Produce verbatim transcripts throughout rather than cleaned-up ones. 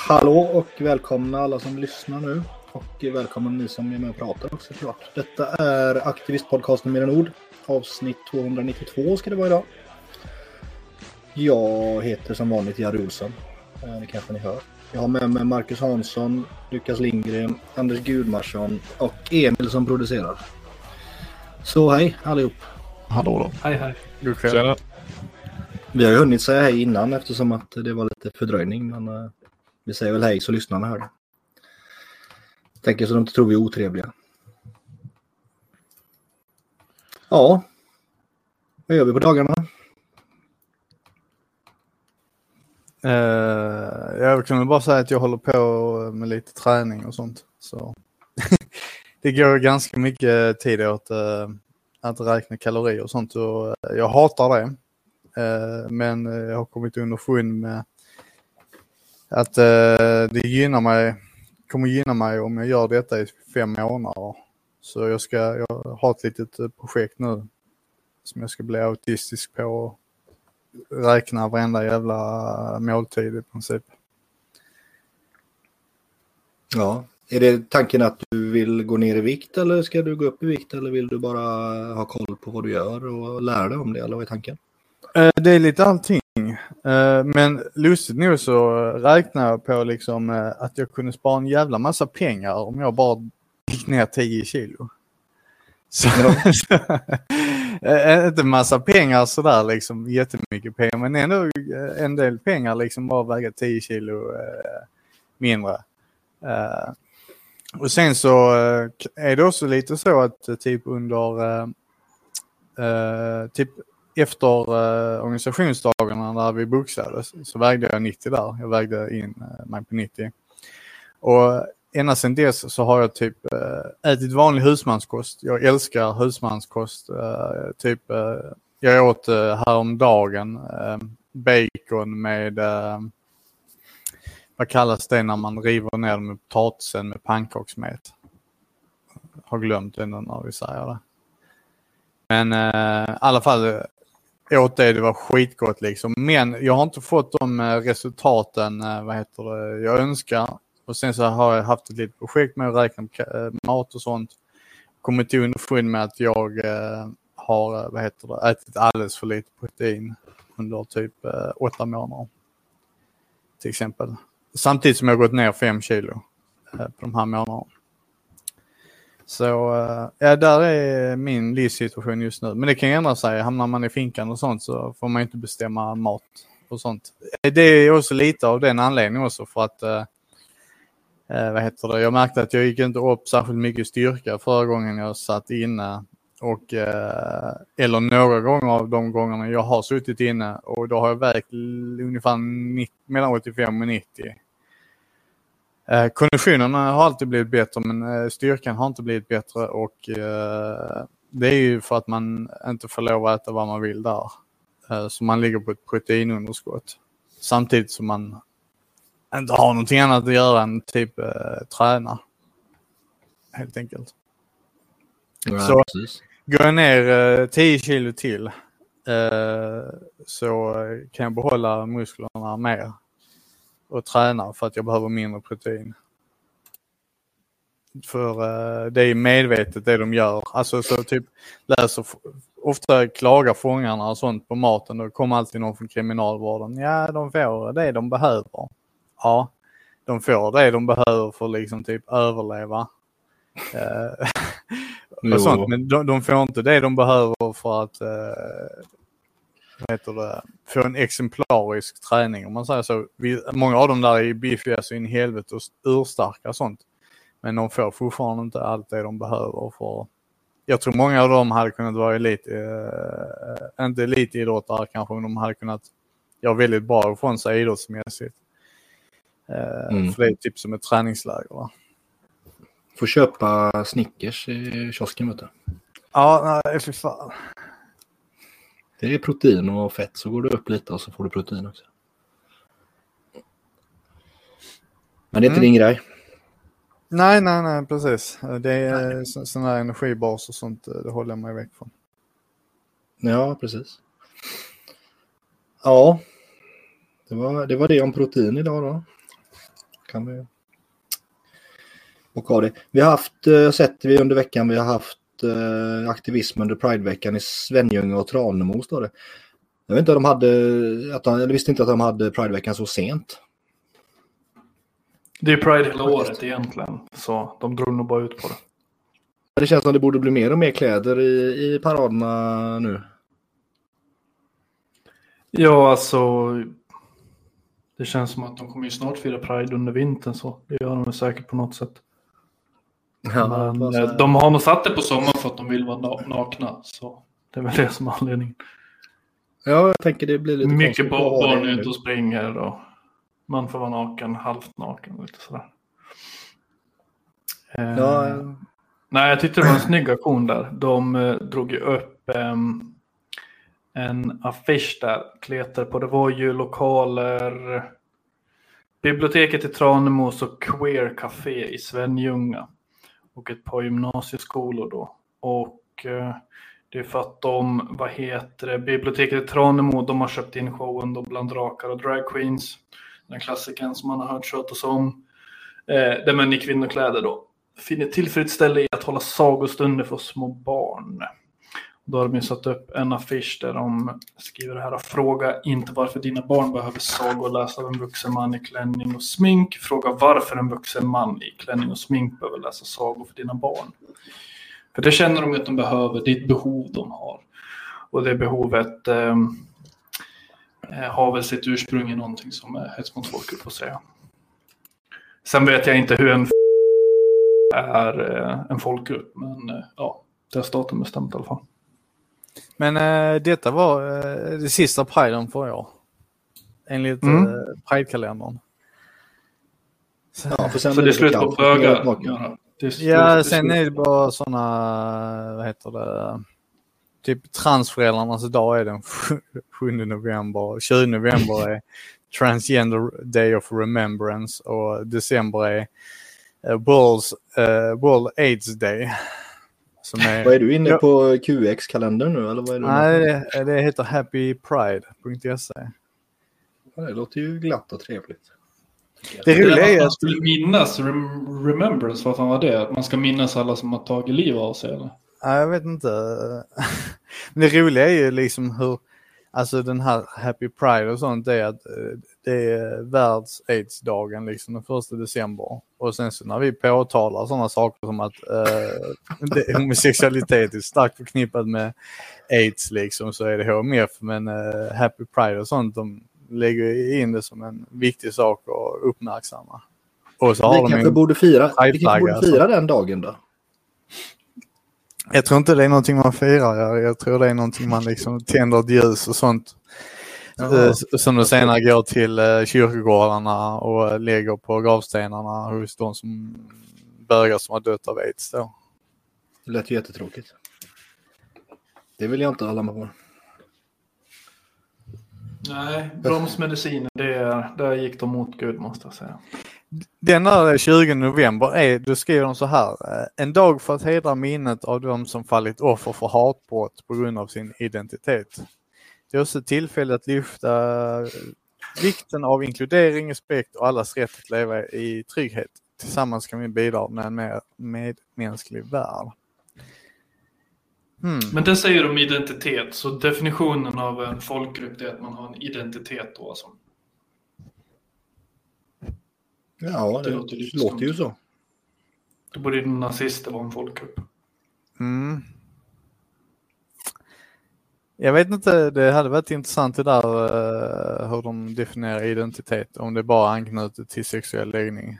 Hallå och välkomna alla som lyssnar nu. Och välkomna ni som är med och pratar också klart. Detta är Aktivistpodcasten Mer än ord. Avsnitt tvåhundranittiotvå ska det vara idag. Jag heter som vanligt Jerry Olsson. Det kanske ni hör. Jag har med mig Marcus Hansson, Lukas Lindgren, Anders Gudmarsson och Emil som producerar. Så hej allihop. Hallå då. Hej hej. God kväll. Vi har ju hunnit säga hej innan eftersom att det var lite fördröjning. Men uh, vi säger väl hej så lyssnarna hör det. Tänker så de inte tror vi är otrevliga. Ja. Vad gör vi på dagarna? Uh, jag kan väl bara säga att jag håller på med lite träning och sånt. Så det går ganska mycket tid åt uh, att räkna kalorier och sånt. Och, uh, jag hatar det. Uh, men uh, jag har kommit underfund med att uh, det gynnar mig, kommer gynna mig om jag gör detta i fem månader. Så jag ska jag har ett litet uh, projekt nu som jag ska bli autistisk på och räkna varenda jävla måltid i princip. Ja. Är det tanken att du vill gå ner i vikt eller ska du gå upp i vikt eller vill du bara ha koll på vad du gör och lära dig om det eller vad är tanken? Uh, det är lite allting. Uh, men lustigt nog så räknar jag på liksom uh, att jag kunde spara en jävla massa pengar om jag bara gick ner tio kilo. Så, Ja. så uh, inte massa pengar sådär liksom jättemycket pengar men ändå uh, en del pengar liksom bara väga tio kilo uh, mindre. Uh, och sen så uh, är det också lite så att uh, typ under uh, uh, typ efter uh, organisationsdagarna där vi boxades så vägde jag nittio där. Jag vägde in uh, mig på nittio. Och ända sedan dess så har jag typ uh, ätit vanlig husmanskost. Jag älskar husmanskost. Uh, typ uh, jag åt uh, häromdagen uh, bacon med uh, vad kallas det när man river ner med potatisen med pannkaksmet. Har glömt det när vi säger det. Men uh, i alla fall åt det, det var skitgott liksom. Men jag har inte fått de resultaten, vad heter det, jag önskar. Och sen så har jag haft ett litet projekt med att räkna mat och sånt. Kommit till underfund med att jag eh, har, vad heter det, ätit alldeles för lite protein under typ eh, åtta månader. Till exempel. Samtidigt som jag har gått ner fem kilo eh, på de här månaderna. Så ja, där är min livssituation just nu. Men det kan ju ändra sig. Hamnar man i finkan och sånt så får man inte bestämma mat och sånt. Det är också lite av den anledningen också för att eh, vad heter det? Jag märkte att jag gick inte upp särskilt mycket styrka förra gången jag satt inne. Och, eh, eller några gånger av de gångerna jag har suttit inne. Och då har jag vägt ungefär nittio, mellan åttiofem och nittio. Eh, konditionerna har alltid blivit bättre men eh, styrkan har inte blivit bättre och eh, det är ju för att man inte får lov att äta vad man vill där. Eh, så man ligger på ett proteinunderskott. Samtidigt som man inte har någonting annat att göra än typ eh, träna. Helt enkelt. Ja, så precis. går jag ner eh, tio kilo till eh, så kan jag behålla musklerna mer. Och träna för att jag behöver mindre protein. För uh, det är medvetet det de gör. Alltså så typ läser, ofta klagar fångarna och sånt på maten. Då kommer alltid någon från kriminalvården. Ja, de får det de behöver. Ja, de får det de behöver för liksom typ överleva. uh, och sånt. Men de, de får inte det de behöver för att uh, heter det, få en exemplarisk träning om man säger så. Vi, många av dem där är biffiga så in i helvete och urstarka och sånt. Men de får fortfarande inte allt det de behöver för. Jag tror många av dem hade kunnat vara elit, äh, inte elitidrottare kanske, men de hade kunnat göra väldigt bra ifrån sig idrottsmässigt. Äh, mm. För det är typ som ett träningsläger, va? Får köpa Snickers i kiosken, vet du. Ja, nej, för fan. Det är protein och fett, så går du upp lite och så får du protein också. Men det är inte mm. din grej. Nej, nej, nej, precis. Det är sådana här energibars och sånt, det håller jag mig väck från. Ja, precis. Ja, det var det, var det om protein idag då. kan vi och ha det. Vi har haft, uh, sett vi under veckan, vi har haft uh, aktivism under Pride-veckan i Svenljunga och Tranemo, står det. Jag vet inte om de hade, att de, jag visste inte att de hade Pride-veckan så sent. Det är Pride hela året egentligen, så de drog nog bara ut på det. Det känns som det borde bli mer och mer kläder i, i paraderna nu. Ja, alltså det känns som att de kommer ju snart fira Pride under vintern, så det gör de säkert på något sätt. Ja, men eh, de har nog satt det på sommaren för att de vill vara nakna, så det är väl det som är anledningen. Ja, jag tänker det blir lite mycket barn ute och springer och man får vara naken, halvt naken och lite sådär. Ja, eh, nej, jag tyckte det var en snygg aktion där. De eh, drog ju upp eh, en affisch där, kletar på. Det var ju lokaler, biblioteket i Tranemos och Queer Café i Svenljunga och ett par gymnasieskolor då. Och eh, det är för att de, vad heter det, biblioteket i Tranemo, de har köpt in showen då Bland drakar och drag queens. Den klassiken som man har hört skötas om. Eh, där män i kvinnokläder då finner tillfredsställande i att hålla sagostunder för små barn. Då har de ju satt upp en affisch där de skriver det här: fråga inte varför dina barn behöver sagor läsa av en vuxen man i klänning och smink. Fråga varför en vuxen man i klänning och smink behöver läsa sagor för dina barn. För det känner de att de behöver, det är ett behov de har. Och det behovet eh, har väl sitt ursprung i någonting som är hets mot folkgrupp att säga. Sen vet jag inte hur en f- är eh, en folkgrupp, men eh, ja, det har staten bestämt i alla fall. Men eh, detta var eh, det sista Priden för år. Enligt Mm. eh, Pride-kalendern. Så, ja, för sen så det är slut på bögar. Ja, ja, sen är det bara sådana, vad heter det, typ transföräldrarnas dag är den sjunde november. tjugonde november är Transgender Day of Remembrance och december är uh, World's, uh, World AIDS Day. Som är, vad är du inne ja, på Q X-kalendern nu? Eller vad är du nej, det, det heter happy pride punkt se. Ja, det låter ju glatt och trevligt. Det roliga är att man att skulle minnas rem- remembrance, vad fan var det? Att man ska minnas alla som har tagit liv av sig, eller? ja, jag vet inte. Men det roliga är ju liksom hur, alltså den här Happy Pride och sånt, det är att det är världs AIDS-dagen liksom den första december. Och sen så när vi påtalar sådana saker som att uh, det, homosexualitet är starkt förknippat med AIDS liksom, så är det H M F, men uh, Happy Pride och sånt, de lägger in det som en viktig sak att uppmärksamma. Och så har vi de kanske en borde fira, vi kanske borde fira alltså. Den dagen då. Jag tror inte det är någonting man firar. Jag tror det är någonting man liksom tänder ett ljus och sånt. Jaha. Som då senare går till kyrkogårdarna och lägger på gravstenarna hos de som bögar som har dött av AIDS då. Det lät ju jättetråkigt. Det vill jag inte hålla med på. Nej, bromsmediciner, det är, där gick de mot Gud, måste jag säga. Den där tjugonde november är, då skriver de så här: en dag för att hedra minnet av de som fallit offer för hatbrott på grund av sin identitet. Det är också ett tillfälle att lyfta vikten av inkludering, respekt och allas rätt att leva i trygghet. Tillsammans kan vi bidra med en mer medmänsklig värld. Hmm. Men det säger de identitet, så definitionen av en folkgrupp är att man har en identitet då alltså. Ja, det, det låter, ju låter ju så. Då borde ju nazister vara en folkgrupp. Mm. Jag vet inte, det hade varit intressant det där uh, hur de definierar identitet, om det bara anknutet till sexuell läggning.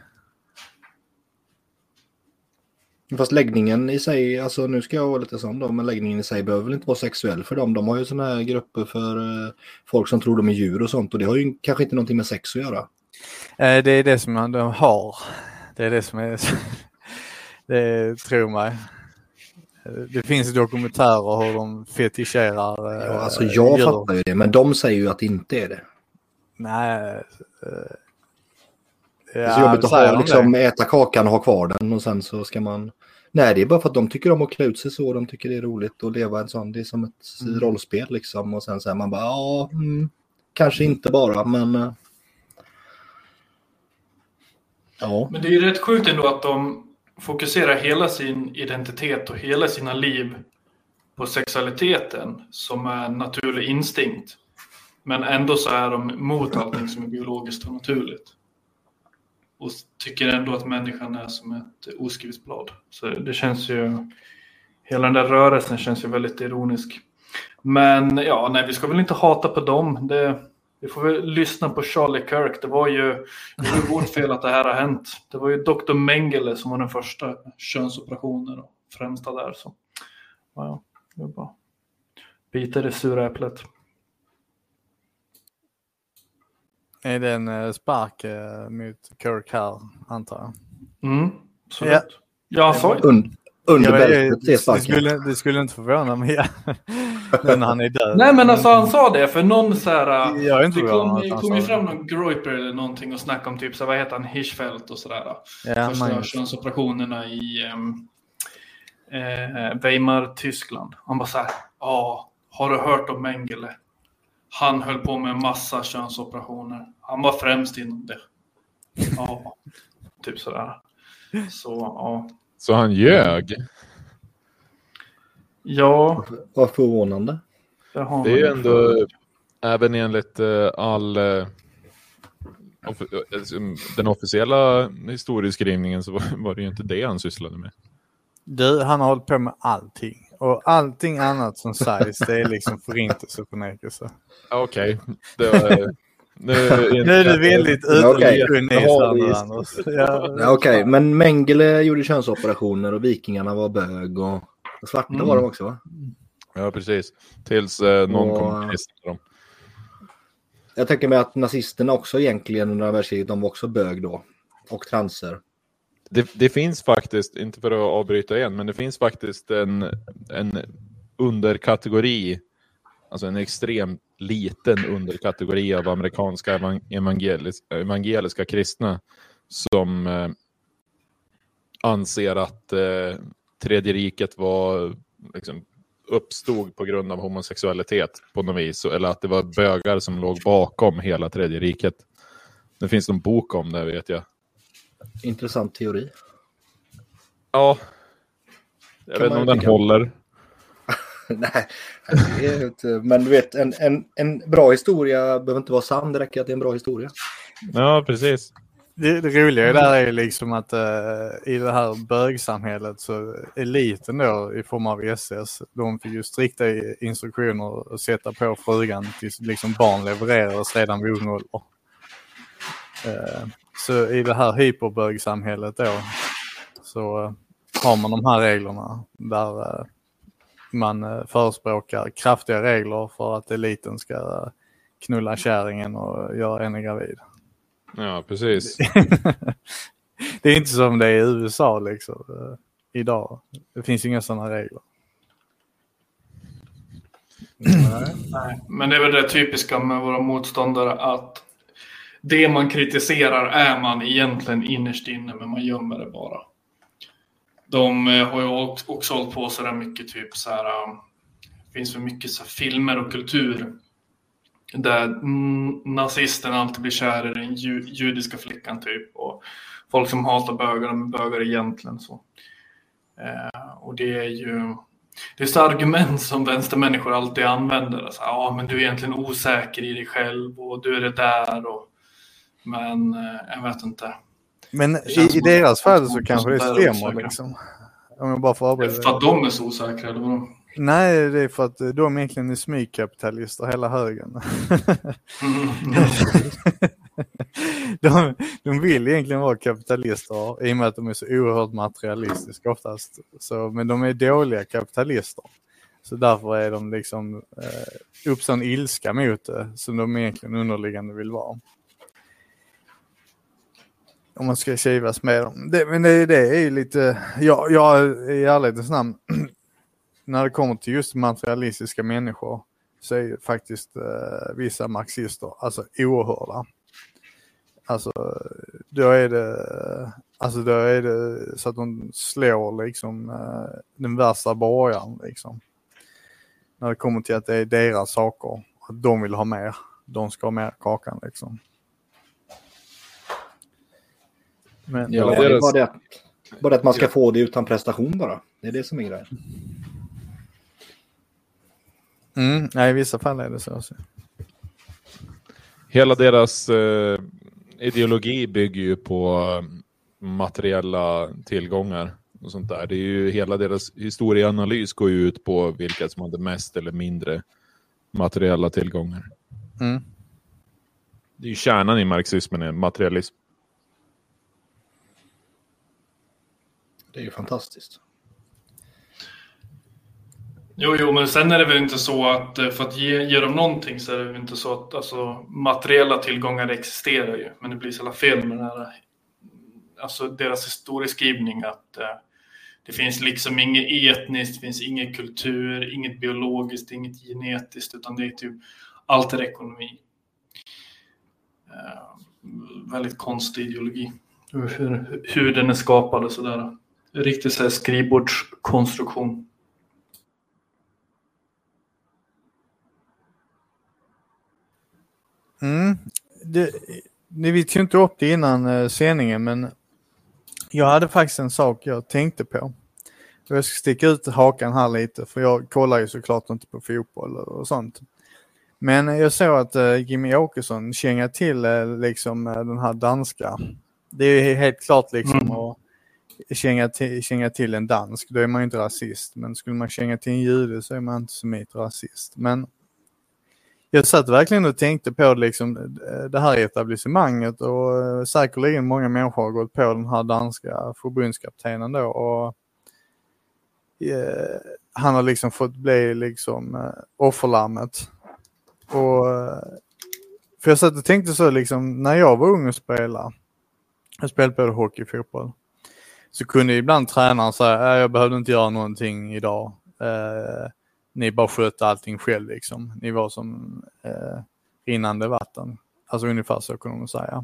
Fast läggningen i sig, alltså nu ska jag vara lite sån då, men läggningen i sig behöver väl inte vara sexuell för dem. De har ju såna här grupper för uh, folk som tror de är djur och sånt, och det har ju kanske inte någonting med sex att göra. Uh, det är det som de har. Det är det som är, det tror mig. Det finns dokumentärer hur de fetischerar. Ja, alltså jag djur. Fattar ju det, men de säger ju att det inte är det. Nej. Uh, det är så jobbigt att ha, liksom, äta kakan och ha kvar den och sen så ska man... Nej, det är bara för att de tycker om att klä ut sig så, de tycker det är roligt att leva en sån, det är som ett mm. rollspel liksom, och sen säger man bara, ja, mm, kanske inte bara, men... Ja. Men det är ju rätt sjukt ändå att de fokuserar hela sin identitet och hela sina liv på sexualiteten som är en naturlig instinkt. Men ändå så är de mot allting som är biologiskt och naturligt. Och tycker ändå att människan är som ett oskrivet blad. Så det känns ju... Hela den där rörelsen känns ju väldigt ironisk. Men ja, nej, vi ska väl inte hata på dem. Det, vi får väl lyssna på Charlie Kirk. Det var ju det var vårt fel att det här har hänt. Det var ju doktor Mengele som var den första könsoperationen och främsta där. Så ja, det är bara bita det sura äpplet. Är det en spark eh, mot Kirk här, antar jag? Mm, så ja. Ja, så. Und, under ja, bältet, det, det, skulle, det skulle inte förvåna mig när han är död. Nej, men alltså han sa det för någon så här... Jag är inte det kom, det kom ju det. fram någon Groiper eller någonting och snackade om typ så vad heter han, Hirschfeldt och sådär. Ja, första könsoperationerna i um, eh, Weimar, Tyskland. Han bara så här, ja, har du hört om Mengele? Han höll på med en massa könsoperationer. Han var främst inom det. Ja, typ sådär. Så, ja. Så han ljög? Ja. Vad förvånande. Det, har det är ju ändå, för... även enligt uh, all... Uh, den officiella historieskrivningen så var, var det ju inte det han sysslade med. Du, han har hållit på med allting. Och allting annat som sägs, det är liksom förintelseförnekelse. Okej. Okay. Nu, nu är det väldigt utrikeskunnig. Okej, okay. Men Mengele gjorde könsoperationer och vikingarna var bög och svarta mm. var de också, va? Ja, precis. Tills eh, någon och... kom till dem. Jag tänker mig att nazisterna också egentligen under världskriget, de var också bög då. Och transer. Det, det finns faktiskt, inte för att avbryta igen, men det finns faktiskt en, en underkategori, alltså en extremt liten underkategori av amerikanska evangelis, evangeliska kristna som eh, anser att eh, tredje riket var liksom, uppstod på grund av homosexualitet på något vis, eller att det var bögar som låg bakom hela tredje riket. Det finns en bok om det, vet jag. Intressant teori. Ja. Jag vet inte om den håller. Nej, det är inte, men du vet, en, en, en bra historia behöver inte vara sann, det räcker att det är en bra historia. Ja, precis. Det, det roliga där är liksom att uh, i det här bögsamhället så eliten då i form av S S, de fick ju strikta instruktioner att sätta på frugan tills liksom barn levererades redan vid ung ålder. Uh, så i det här hyperbögsamhället då så uh, har man de här reglerna där uh, man uh, förespråkar kraftiga regler för att eliten ska uh, knulla kärringen och göra henne gravid. Ja, precis. Det är inte som det är i U S A liksom uh, idag. Det finns inga sådana regler. Nej. Nej, men det är väl det typiska med våra motståndare att det man kritiserar är man egentligen innerst inne, men man gömmer det bara. De eh, har ju också, också hållit på så där mycket typ så här, um, det finns så mycket så här, filmer och kultur där mm, nazisten alltid blir kär i den ju, judiska flickan typ, och folk som hatar bögar, de är bögar egentligen så. Eh, och det är ju det är så argument som vänstermänniskor alltid använder. Alltså, ja, men du är egentligen osäker i dig själv och du är det där och men eh, jag vet inte. Men i, i deras fall så kanske det stämmer liksom. Om jag bara får avbryta. För att de är så osäkra eller vad? Nej, det är för att de egentligen är smygkapitalister hela högen. Mm. de, de vill egentligen vara kapitalister i och med att de är så oerhört materialistiska oftast. Så, men de är dåliga kapitalister. Så därför är de liksom eh, upp sån ilska mot det som de egentligen underliggande vill vara. Om man ska kivas med dem. Det, men det, det är ju lite... Ja, jag i ärlighetens namn... när det kommer till just materialistiska människor så är ju faktiskt eh, vissa marxister alltså oerhörda. Alltså då är det alltså då är det så att de slår liksom eh, den värsta borgaren liksom. När det kommer till att det är deras saker, att de vill ha mer, de ska ha mer kakan liksom. Men, Ja, det är bara det, bara att man ska få det utan prestation bara. Det är det som är grejen. Mm, nej, i vissa fall är det så. Också. Hela deras eh, ideologi bygger ju på materiella tillgångar och sånt där. Det är ju hela deras historieanalys går ju ut på vilka som hade mest eller mindre materiella tillgångar. Mm. Det är ju kärnan i marxismen, är materialism. Det är ju fantastiskt. Jo, jo, men sen är det väl inte så att för att ge, ge dem någonting så är det väl inte så att alltså, materiella tillgångar existerar ju. Men det blir så jävla fel med den här, alltså deras historieskrivning att eh, det finns liksom inget etniskt, det finns ingen kultur, inget biologiskt, inget genetiskt, utan det är typ allt är ekonomi. Eh, väldigt konstig ideologi. Hur, hur den är skapad och sådär. Riktigt så här skrivbordskonstruktion. Mm. Det, ni vet ju inte upp det innan eh, sändningen, men jag hade faktiskt en sak jag tänkte på. Jag ska sticka ut hakan här lite, för jag kollar ju såklart inte på fotboll och sånt. Men jag såg att eh, Jimmy Åkesson känga till eh, liksom eh, den här danska. Det är helt klart liksom mm. att känga till, känga till en dansk. Då är man ju inte rasist. Men skulle man känga till en jude så är man inte som ett rasist. Men jag satt verkligen och tänkte på liksom det här etablissemanget, och säkerligen många människor har gått på den här danska förbundskaptenen då, och eh, han har liksom fått bli liksom eh, offerlammet. Och för jag satt och tänkte så liksom, när jag var ung och spelade, jag spelade både hockey och fotboll, så kunde ibland tränaren säga, jag behövde inte göra någonting idag. Eh, Ni bara skötte allting själv liksom. Ni var som eh, rinnande vatten. Alltså ungefär så kan man säga.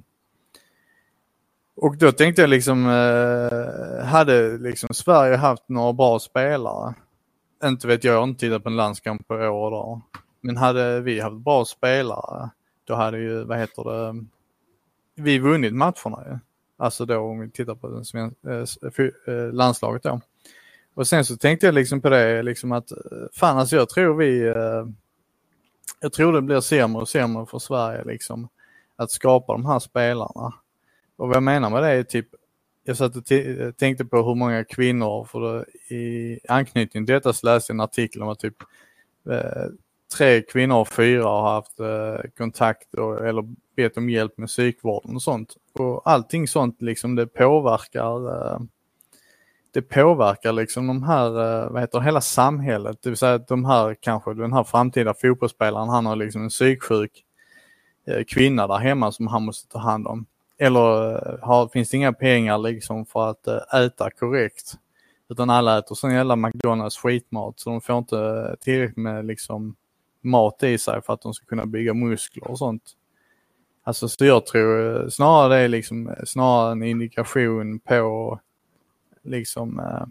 Och då tänkte jag liksom, eh, hade liksom Sverige haft några bra spelare? Inte vet jag, jag har inte tittat på en landskamp på år då. Men hade vi haft bra spelare, då hade ju, vad heter det, vi vunnit matcherna ju. Alltså då om vi tittar på den svenska eh, landslaget då. Och sen så tänkte jag liksom på det, liksom att fan, alltså jag tror vi eh, jag tror det blir sämre och sämre för Sverige liksom att skapa de här spelarna. Och vad jag menar med det är typ, jag satt och t- tänkte på hur många kvinnor, för det, i anknytning till detta så läste jag en artikel om att typ eh, tre kvinnor och fyra har haft eh, kontakt och, eller bett om hjälp med psykvården och sånt. Och allting sånt liksom, det påverkar eh, det påverkar liksom de här, vad heter det, hela samhället. Det vill säga att de här, kanske den här framtida fotbollsspelaren, han har liksom en psyksjuk kvinna där hemma som han måste ta hand om. Eller har, finns det inga pengar liksom för att äta korrekt. Utan alla äter sån jävla McDonalds skitmat, så de får inte tillräckligt med liksom mat i sig för att de ska kunna bygga muskler och sånt. Alltså så jag tror snarare det är liksom snarare en indikation på liksom eh,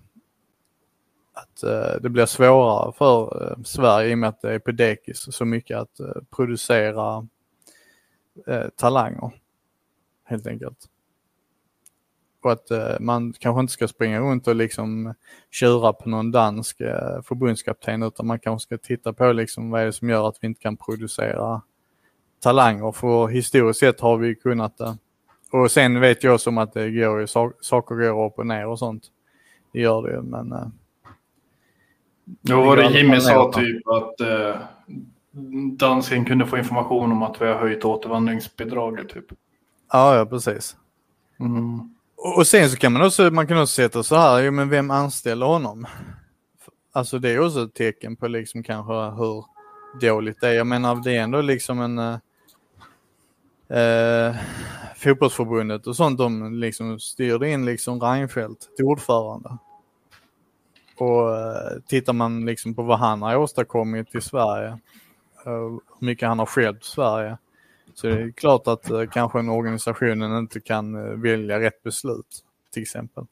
att eh, det blir svårare för eh, Sverige i och med att det är på dekis så mycket att eh, producera eh, talanger helt enkelt. Och att eh, man kanske inte ska springa runt och liksom köra på någon dansk eh, förbundskapten, utan man kanske ska titta på liksom vad är det som gör att vi inte kan producera talanger, för historiskt sett har vi kunnat det. Och sen vet jag som att det går ju, saker går upp och ner och sånt. Det gör det, men... Eh, Då var det Jimmy sa typ att eh, dansken kunde få information om att vi har höjt återvandringsbidraget typ. Ja, ja, precis. Mm. Och, och sen så kan man också, man kan också sätta så här, jo, men vem anställer honom? Alltså det är också ett tecken på liksom kanske hur dåligt det är. Jag menar, det är ändå liksom en... Eh, Eh, fotbollsförbundet och sånt, de liksom styrde in liksom Reinfeldt till ordförande. Och eh, tittar man liksom på vad han har åstadkommit i Sverige, eh, hur mycket han har skälpt Sverige, så det är klart att eh, kanske en organisationen inte kan eh, välja rätt beslut till exempel.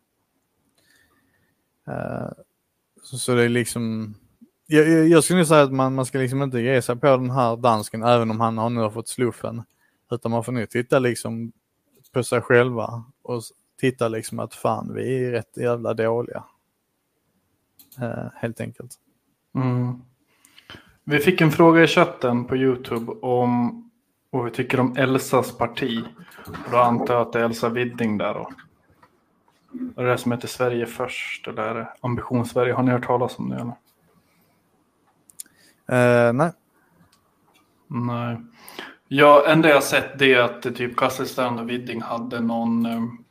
Eh, så, så det är liksom jag, jag, jag skulle säga att man, man ska liksom inte ge sig på den här dansken även om han har nu fått sluffen. Utan man får nu titta liksom på sig själva och tittar liksom att fan, vi är rätt jävla dåliga. Uh, helt enkelt. Mm. Vi fick en fråga i chatten på YouTube om vad vi tycker om Elsas parti. Och då antar jag att det är Elsa Widding där då. Och det är det som heter Sverige först, eller Ambition Sverige. Har ni hört talas om det eller? Uh, nej. Nej. Ja, enda jag sett det är att typ Kasselstrand och Widding hade någon um,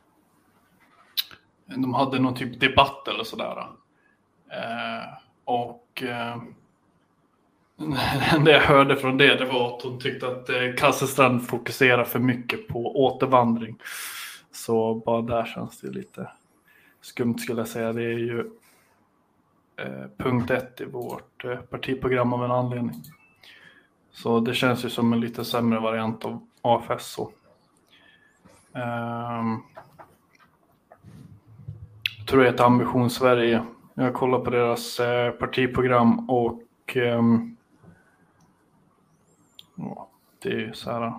de hade någon typ debatt eller sådär. Uh, och uh, det jag hörde från det, det var att hon tyckte att uh, Kasselstrand fokuserar för mycket på återvandring. Så bara där känns det lite skumt skulle jag säga. Det är ju uh, punkt ett i vårt uh, partiprogram av en anledning. Så det känns ju som en lite sämre variant av A F S. Så. Um, jag tror det är ett Ambition Sverige. Jag kollar på deras eh, partiprogram och um, ja, det är ju så här.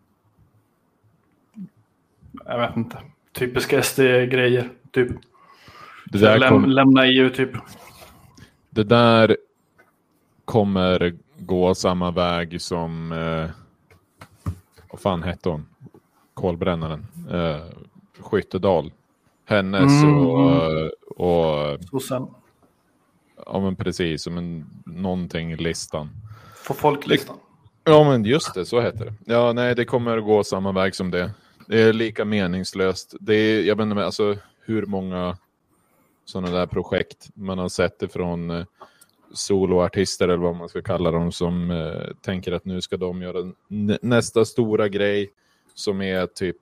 Jag vet inte. Typiska S D-grejer. Typ. Det där Läm, kom... Lämna E U typ. Det där kommer gå samma väg som eh, vad fan hette hon? Kolbrännaren. Eh, Skyttedal. Hennes mm. och, och Sossen. Ja men precis, som en någonting listan. För folklistan. Ja men just det, så heter det. Ja nej, det kommer att gå samma väg som det. Det är lika meningslöst. Det är, jag vet inte, alltså hur många sådana där projekt man har sett ifrån eh, soloartister eller vad man ska kalla dem som eh, tänker att nu ska de göra nä- nästa stora grej som är typ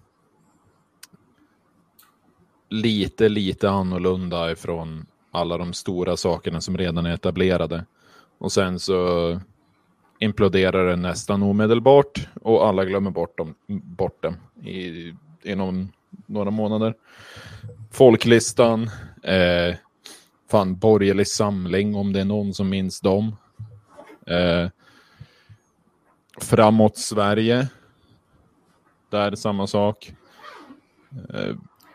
lite, lite annorlunda ifrån alla de stora sakerna som redan är etablerade. Och sen så imploderar det nästan omedelbart och alla glömmer bort dem, bort dem i, inom några månader. Folklistan, eh, fan borgerlig samling om det är någon som minns dem. Eh, framåt Sverige. Där är samma sak. Eh,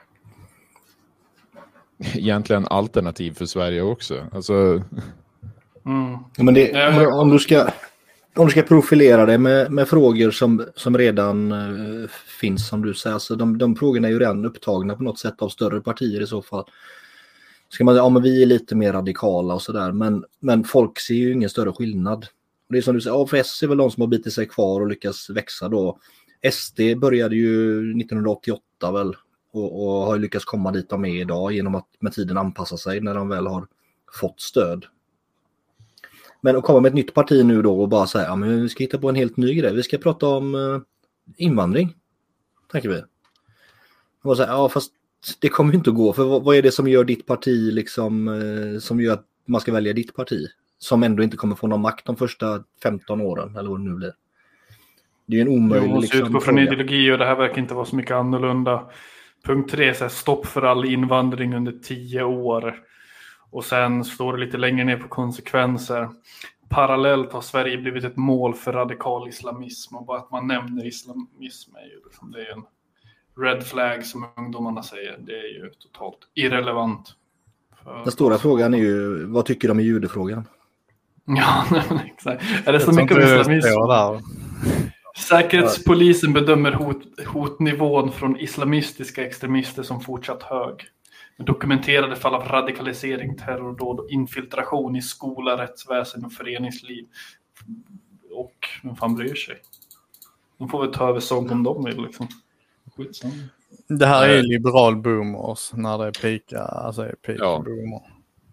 egentligen alternativ för Sverige också. Alltså... Mm. Men det, om, du ska, om du ska profilera det med, med frågor som, som redan uh, finns som du säger. Alltså de, de frågorna är ju redan upptagna på något sätt av större partier i så fall. Ska man säga, ja men vi är lite mer radikala och sådär. Men, men folk ser ju ingen större skillnad. Det är som du säger, A F S är väl de som har bitit sig kvar och lyckats växa då. S D började ju nittonhundraåttioåtta väl. Och, och har lyckats komma dit de är idag genom att med tiden anpassa sig när de väl har fått stöd. Men att komma med ett nytt parti nu då och bara säga, ja men vi ska hitta på en helt ny grej. Vi ska prata om uh, invandring, tänker vi. Och säga, ja fast det kommer ju inte att gå. För vad, vad är det som gör ditt parti liksom, uh, som gör att man ska välja ditt parti? Som ändå inte kommer få någon makt de första femton åren, eller vad det nu blir. Det är ju en omöjlig... Vi måste liksom, utgå från fråga. ideologi och det här verkar inte vara så mycket annorlunda. Punkt tre, så här, stopp för all invandring under tio år. Och sen står det lite längre ner på konsekvenser. Parallellt har Sverige blivit ett mål för radikal islamism. Och bara att man nämner islamism är ju liksom, det är en red flag som ungdomarna säger. Det är ju totalt irrelevant. Den stora frågan är ju, vad tycker de i judefrågan? Ja, exakt. Är det så mycket om islamism? Säkerhetspolisen bedömer hot, hotnivån från islamistiska extremister som fortsatt hög. Med dokumenterade fall av radikalisering, terrordåd och infiltration i skola, rättsväsen och föreningsliv. Och vem fan bryr sig? De får väl ta över sång om de vill liksom. Skitsamma. Det här är liberal boomers när det är pika, alltså är pika ja. boomer.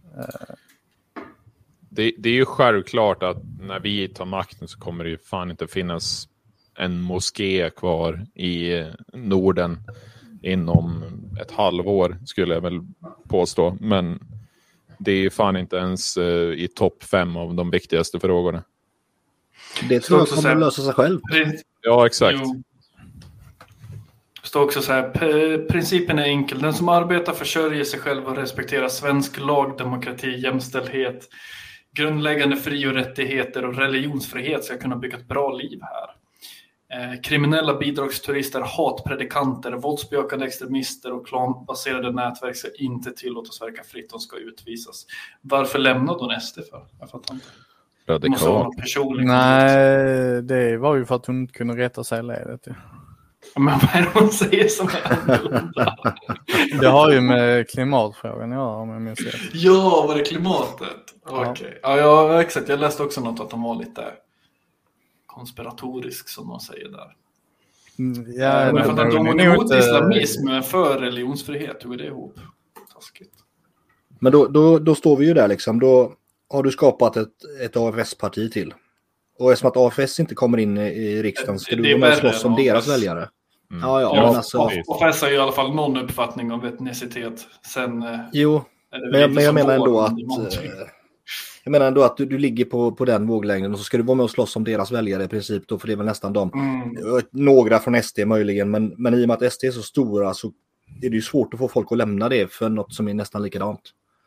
Det, det är ju självklart att när vi tar makten så kommer det ju fan inte finnas en moské kvar i Norden inom ett halvår skulle jag väl påstå. Men det är ju fan inte ens uh, i topp fem av de viktigaste frågorna. Det tror jag kommer att lösa sig själv. Ja, exakt. Jo. Det står också så här, principen är enkel. Den som arbetar försörjer sig själv och respekterar svensk lag, demokrati, jämställdhet, grundläggande fri- och rättigheter och religionsfrihet ska kunna bygga ett bra liv här. Eh, kriminella bidragsturister, hatpredikanter, våldsbejakande extremister och klanbaserade nätverk ska inte tillåtas verka fritt, de ska utvisas. Varför lämnade hon S D för? Jag fattar inte. Radikal. Nej, det var ju för att hon inte kunde rätta sig i ledet. Ja. Men vad är det hon säger som är annorlunda? Det har ju med klimatfrågan, ja, om jag minns rätt. Ja, var det klimatet? Okej. Okay. Ja, ja, exakt. Jag läste också något att de var lite konspiratorisk, som de säger där. Ja, men men för att de är emot inte... islamism men för religionsfrihet, hur är det ihop? Taskigt. Men då, då, då står vi ju där liksom. Då har du skapat ett, ett A F S-parti till. Och eftersom att A F S inte kommer in i riksdagen ska du vara med och slåss som deras väljare. Mm. Ja, ja, ja, men alltså... A F S har ju i alla fall någon uppfattning om etnicitet. Sen, jo, men, men jag menar ändå att... Jag menar ändå att du, du ligger på, på den våglängden och så ska du vara med och slåss som deras väljare i princip då, för det är väl nästan de. Mm. Några från S D möjligen, men, men i och med att S D är så stora så är det ju svårt att få folk att lämna det för något som är nästan likadant.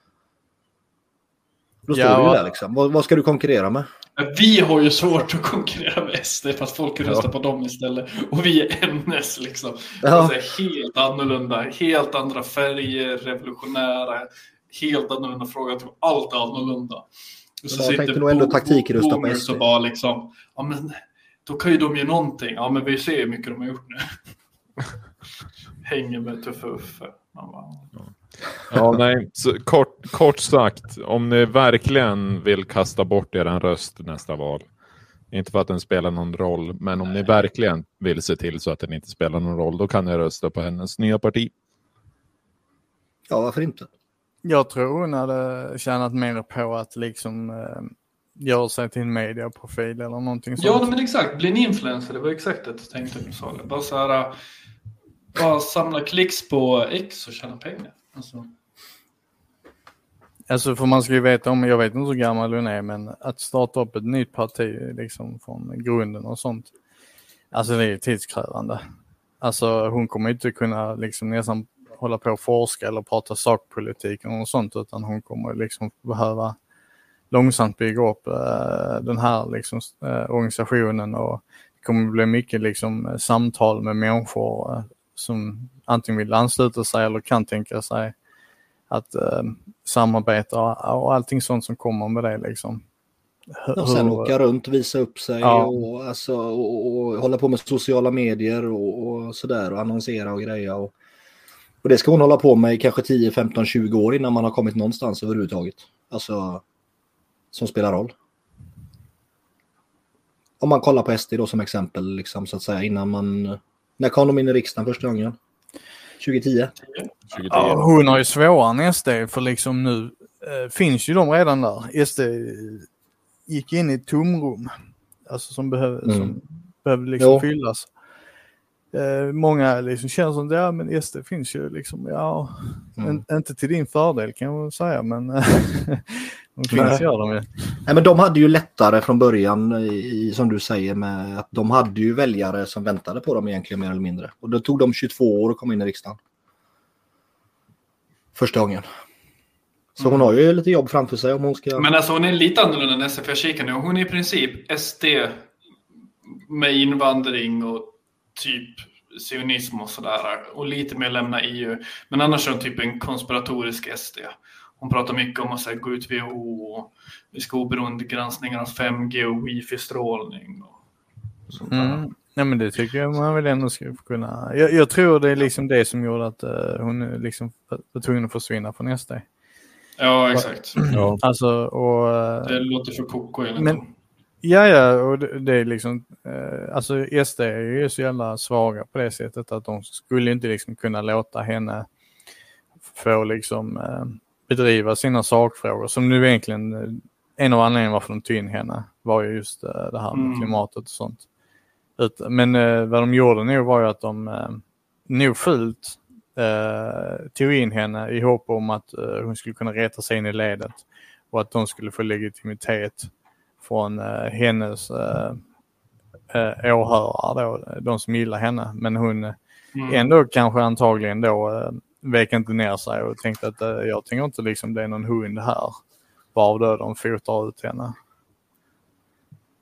Då står ja. du ju där liksom. Vad, vad ska du konkurrera med? Vi har ju svårt att konkurrera med S D fast folk röstar ja. på dem istället. Och vi är N S liksom. Ja. Helt annorlunda, helt andra färger, revolutionära. Helt annorlunda fråga, att allt är annorlunda. Och så jag tänkte nog ändå taktikrösta på S D. Så bara liksom, ja men då kan ju de ju någonting. Ja men vi ser hur mycket de har gjort nu. Hänger med tuffa uffe. Ja. ja, nej. Så kort, kort sagt, om ni verkligen vill kasta bort er röst nästa val. Inte för att den spelar någon roll, men om nej. ni verkligen vill se till så att den inte spelar någon roll, då kan ni rösta på hennes nya parti. Ja, varför inte? Jag tror hon hade tjänat mer på att liksom eh, göra sig till en medieprofil eller någonting sånt. Ja, men exakt. Bli en influencer, det var exakt det jag tänkte du sa det. Bara så här, bara samla klicks på X och tjäna pengar. Alltså. Alltså för man ska ju veta om, jag vet inte så gammal hon är, men att starta upp ett nytt parti liksom från grunden och sånt. Alltså det är tidskrävande. Alltså hon kommer inte kunna liksom nästan hålla på och forska eller prata sakpolitik och sånt, utan hon kommer liksom behöva långsamt bygga upp äh, den här liksom, äh, organisationen, och det kommer bli mycket liksom samtal med människor äh, som antingen vill ansluta sig eller kan tänka sig att äh, samarbeta och allting sånt som kommer med det liksom. Och sen Hur, åka runt, visa upp sig ja. och, alltså, och, och hålla på med sociala medier och, och sådär och annonsera och greja och Och det ska hon hålla på med i kanske tio, femton, tjugo år innan man har kommit någonstans överhuvudtaget. Alltså, som spelar roll. Om man kollar på S D då som exempel, liksom, så att säga, innan man... När kom de in i riksdagen första gången? tjugo tio? tjugo tio. Ja, hon har ju svårare än S D, för liksom nu äh, finns ju de redan där. S D gick in i ett tomrum. Alltså som behöver, mm. som behöver liksom fyllas. Eh, många liksom känner som det, ja men S D finns ju liksom, ja mm. en, inte till din fördel kan jag säga, men de finns gör de ju. Nej, men de hade ju lättare från början i, som du säger, med att de hade ju väljare som väntade på dem egentligen mer eller mindre, och då tog de tjugotvå år att komma in i riksdagen första gången. Så mm. hon har ju lite jobb framför sig om hon ska... Men alltså hon är lite annorlunda än S D, för jag kikar nu, hon är i princip S D med invandring och typ sionism och sådär, och lite mer lämna E U, men annars är hon typ en konspiratorisk S D. Hon pratar mycket om att här, gå ut W H O och vi ska oberoende granskningar av fem G och wifi-strålning och sånt där. Mm. Nej, men det tycker jag man väl ändå ska kunna. Jag, jag tror det är liksom det som gjorde att uh, hon liksom var tvungen att försvinna från S D. Ja, exakt. Ja. Alltså, och, uh, det låter för koko egentligen. Men Ja, ja, och det, det är liksom, eh, alltså S D är ju så jävla svaga på det sättet att de skulle inte liksom kunna låta henne få liksom eh, bedriva sina sakfrågor, som nu egentligen, eh, en av anledningarna varför de tog in henne var ju just eh, det här med mm. klimatet och sånt. Ut, men eh, vad de gjorde nu var ju att de eh, nog fullt eh, tog in henne i hopp om att eh, hon skulle kunna reta sig in i ledet och att de skulle få legitimitet från eh, hennes eh, eh, åhörare då, de som gillar henne. Men hon mm. ändå kanske antagligen då eh, vek inte ner sig och tänkte att eh, jag tänker inte liksom det är någon hund här. Bara då de fotar ut henne.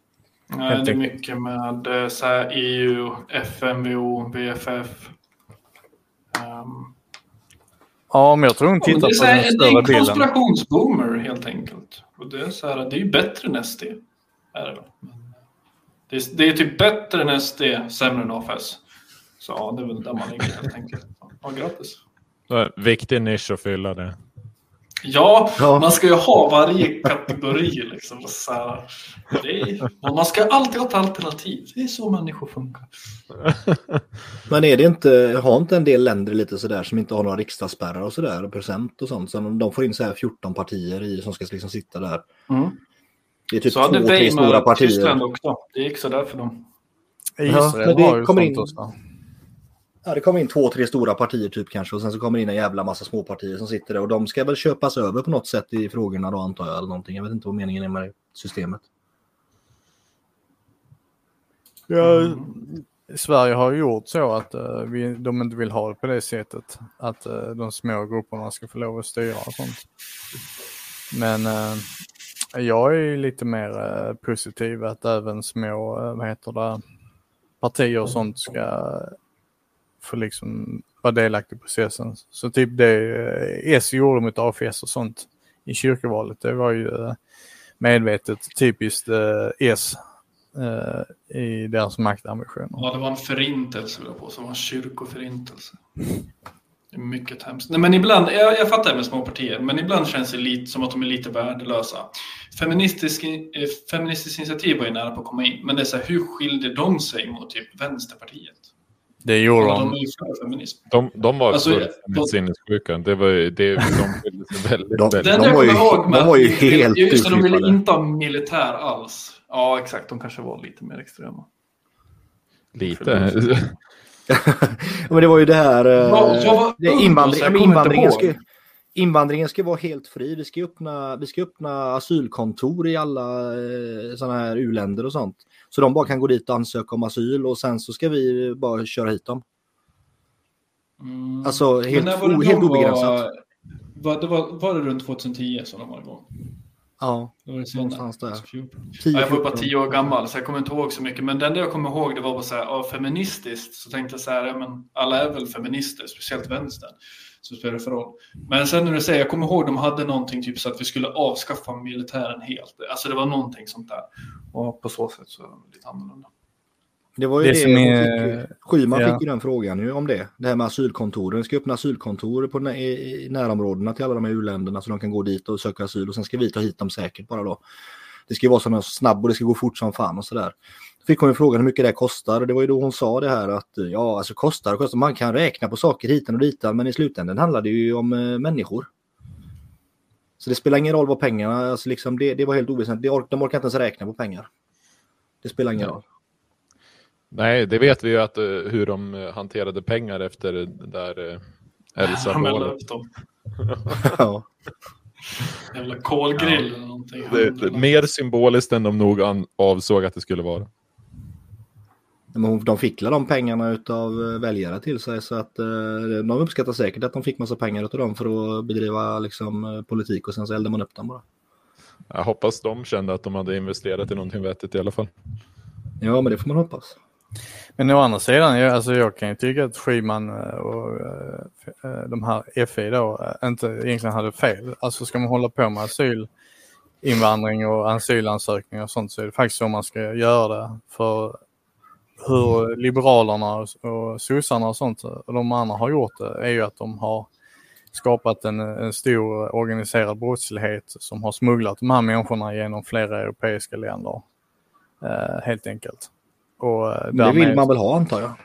Nej, det är mycket med så här E U, F M V O, V F F. Um, ja, men jag tror hon tittar ja, på den större bilden. Det är en bilden. konspirationsboomer helt enkelt. Och det är så här, det är ju bättre än S D. Är det, det, är, det är typ bättre än S D, sämre än A F S. Så ja, det är väl där man ligger helt enkelt. Ja, grattis. Viktig nisch att fylla det. Ja, ja, man ska ju ha varje kategori liksom. Så här, det är, man ska alltid ha ett alternativ. Det är så människor funkar. Men är det inte, har inte en del länder lite sådär som inte har några riksdagsspärrar och sådär och procent och sånt, så de får in så här fjorton partier i som ska liksom sitta där. Mm. Det är typ så två, tre stora partier. Tyskland också. Det gick så där för dem. Israel ja, har ju kommer sånt in, också. Ja, det kommer in två, tre stora partier typ kanske, och sen så kommer in en jävla massa små partier som sitter där, och de ska väl köpas över på något sätt i frågorna då, antar jag, eller någonting. Jag vet inte vad meningen är med systemet. Ja, Sverige har gjort så att uh, vi, de inte vill ha det på det sättet, att uh, de små grupperna ska få lov att styra och sånt. Men uh, jag är lite mer uh, positiv att även små uh, vad heter det, partier och sånt ska få liksom vara delaktiga i processen. Så typ det uh, S gjorde mot A F S och sånt i kyrkovalet, det var ju uh, medvetet typiskt uh, S uh, i deras maktambitioner. Ja, det var en förintelse på, som var en kyrkoförintelse. Det är mycket hemskt. Nej, men ibland, jag, jag fattar det med små partier, men ibland känns det lite som att de är lite värdelösa. Feministisk, eh, feministiskt initiativ var ju nära på att komma in, men det är så här, hur skilde de sig mot typ Vänsterpartiet? Det gjorde de. de. De, för feminism. de, de var alltså, de, sinnessjuka. Det var det, de skilde sig väldigt, de, väldigt. De, de, var ju, ihåg, de var ju helt just det, de ville utflippade. inte ha militär alls. Ja, exakt. De kanske var lite mer extrema. Lite. Men det var ju det här ja, jag det, invandring, jag invandringen, ska, invandringen ska vara helt fri. Vi ska öppna, vi ska öppna asylkontor i alla eh, sådana här u-länder och sånt. Så de bara kan gå dit och ansöka om asyl, och sen så ska vi bara köra hit dem. Mm. Alltså helt, var o, helt obegränsat. Var, det var, var det runt tjugohundratio som de var igång? Ja, det var det någonstans där. Ja, jag var bara tio år gammal, så jag kommer inte ihåg så mycket. Men det enda jag kommer ihåg, det var bara så här, ja, feministiskt. Så tänkte jag så här, ja, men alla är väl feminister, speciellt vänstern. Så spelar det för roll. Men sen när du säger, jag kommer ihåg, de hade någonting typ så att vi skulle avskaffa militären helt. Alltså det var någonting sånt där. Och på så sätt så är det lite annorlunda. Det var ju det, det, som är... fick, Skyman ja. fick ju den frågan ju om det. Det här med asylkontoren. Vi ska öppna asylkontor på nä- i närområdena till alla de här u-länderna, så de kan gå dit och söka asyl, och sen ska vi ta hit dem säkert bara då. Det ska ju vara så snabb, och det ska gå fort som fan och sådär. Fick hon ju frågan hur mycket det kostar, och det var ju då hon sa det här att ja, alltså kostar och kostar. Man kan räkna på saker hit och dit, men i slutändan handlar det ju om äh, människor. Så det spelar ingen roll vad pengarna, alltså liksom det, det var helt oväsentligt. Or- de orkar inte ens räkna på pengar. Det spelar ingen ja. roll. Nej, det vet vi ju att uh, hur de hanterade pengar efter det där uh, Elsa-målet. Ja. Jävla kolgrill eller någonting. Det, det, mer symboliskt än de nog an, avsåg att det skulle vara. Men de fick de pengarna utav väljare till sig, så att uh, de uppskattar säkert att de fick massa pengar utav dem för att bedriva liksom, politik, och sen så eldar man upp dem bara. Jag hoppas de kände att de hade investerat i någonting vettigt i alla fall. Ja, men det får man hoppas. Men å andra sidan, jag, alltså jag kan ju tycka att Schyman och äh, de här F I då inte egentligen hade fel. Alltså ska man hålla på med asylinvandring och asylansökningar och sånt, så är det faktiskt så man ska göra det. För hur liberalerna och, och sossarna och sånt och de andra har gjort det är ju att de har skapat en, en stor organiserad brottslighet som har smugglat de här människorna genom flera europeiska länder. Äh, helt enkelt. Och det vill man väl ha, antar jag.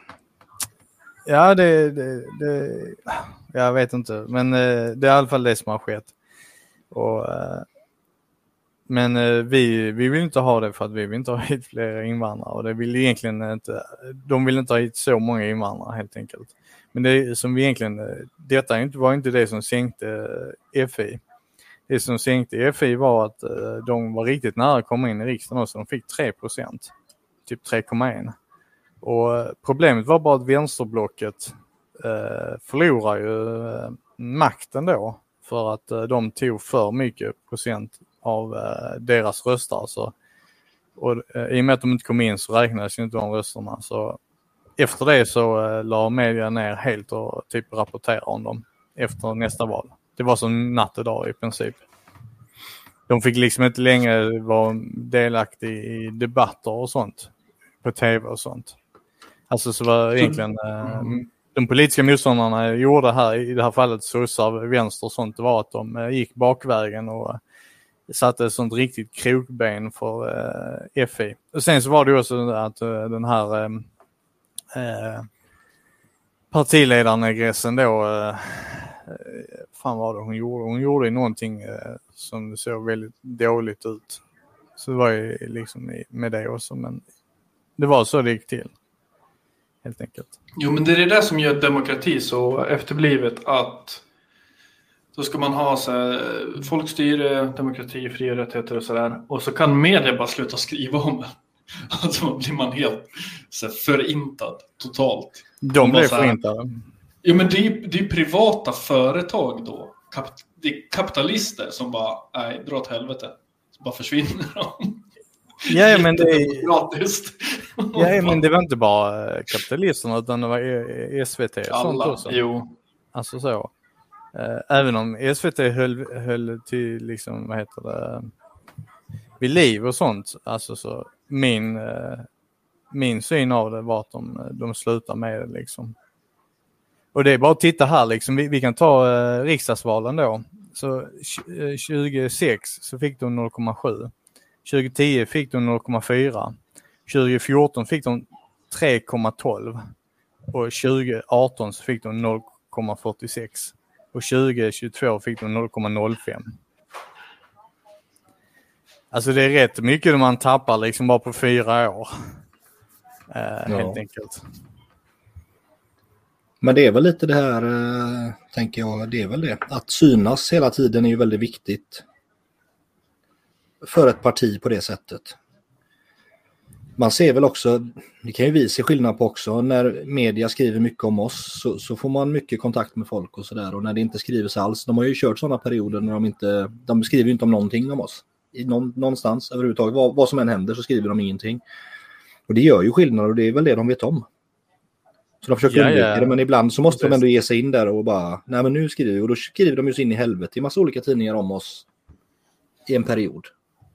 Ja, det, det, det jag vet inte, men det är i alla fall det som har skett. Och, men vi, vi vill inte ha det för att vi vill inte ha hit fler invandrare, och det vill egentligen inte, de vill inte ha hit så många invandrare helt enkelt. Men det som vi egentligen, detta inte, var inte det som sänkte F I. Det som sänkte F I var att de var riktigt nära att komma in i riksdagen också, de fick tre procent. Typ tre komma ett. Och problemet var bara att vänsterblocket eh, förlorar ju eh, makten då, för att eh, de tog för mycket procent av eh, deras röster. Så Och eh, i och med att de inte kom in så räknades ju inte de rösterna. Så efter det så eh, la media ner helt och typ rapportera om dem efter nästa val. Det var som natt och dag i princip. De fick liksom inte längre vara delaktig i debatter och sånt på tv och sånt. Alltså så var egentligen eh, de politiska motståndarna gjorde här i det här fallet sossar, vänster och sånt, var att de eh, gick bakvägen och eh, satte ett sånt riktigt krokben för eh, F I. Och sen så var det också att eh, den här eh, eh, partiledarnegressen då eh, fan vad det hon gjorde. Hon gjorde någonting eh, som såg väldigt dåligt ut. Så det var ju liksom med det också, men det var så det gick till. Helt enkelt. Jo, men det är det där som gör demokrati så efterblivet, att då ska man ha så här, folkstyre, demokrati, fri och rättigheter och sådär. Och så kan media bara sluta skriva om det. Alltså då blir man helt så här, förintad totalt. De blev förintade. Jo, men det är, det är privata företag då. Kap, det är kapitalister som bara, nej, dra åt helvete. Så bara försvinner de. Ja, men det, ja, men det var inte bara kapitalisterna utan det var S V T och sånt också. Jo. Alltså så. Även om S V T höll, höll till liksom, vad heter det, vid liv och sånt. Alltså så min, min syn av det var att de, de slutar med det liksom. Och det är bara att titta här liksom. Vi, vi kan ta eh, riksdagsvalen då. Så tjugosex så fick de noll komma sju. tjugohundratio fick de noll komma fyra. tjugofjorton fick de tre komma tolv. Och tjugoarton så fick de noll komma fyrtiosex. Och tjugohundratjugotvå fick de noll komma noll fem. Alltså det är rätt mycket man tappar liksom bara på fyra år. Eh, ja. Helt enkelt. Men det är väl lite det här, eh, tänker jag, det är väl det. Att synas hela tiden är ju väldigt viktigt. För ett parti på det sättet. Man ser väl också, det kan ju vi se skillnad på också, när media skriver mycket om oss så, så får man mycket kontakt med folk och sådär. Och när det inte skrivs alls, de har ju kört sådana perioder när de inte, de skriver ju inte om någonting om oss. I någon, någonstans överhuvudtaget, vad, vad som än händer så skriver de ingenting. Och det gör ju skillnad och det är väl det de vet om. Så de försöker ja, undvika ja. det, men ibland så måste Precis. de ändå ge sig in där och bara, nej men nu skriver vi, och då skriver de ju in i helvete i massa olika tidningar om oss i en period.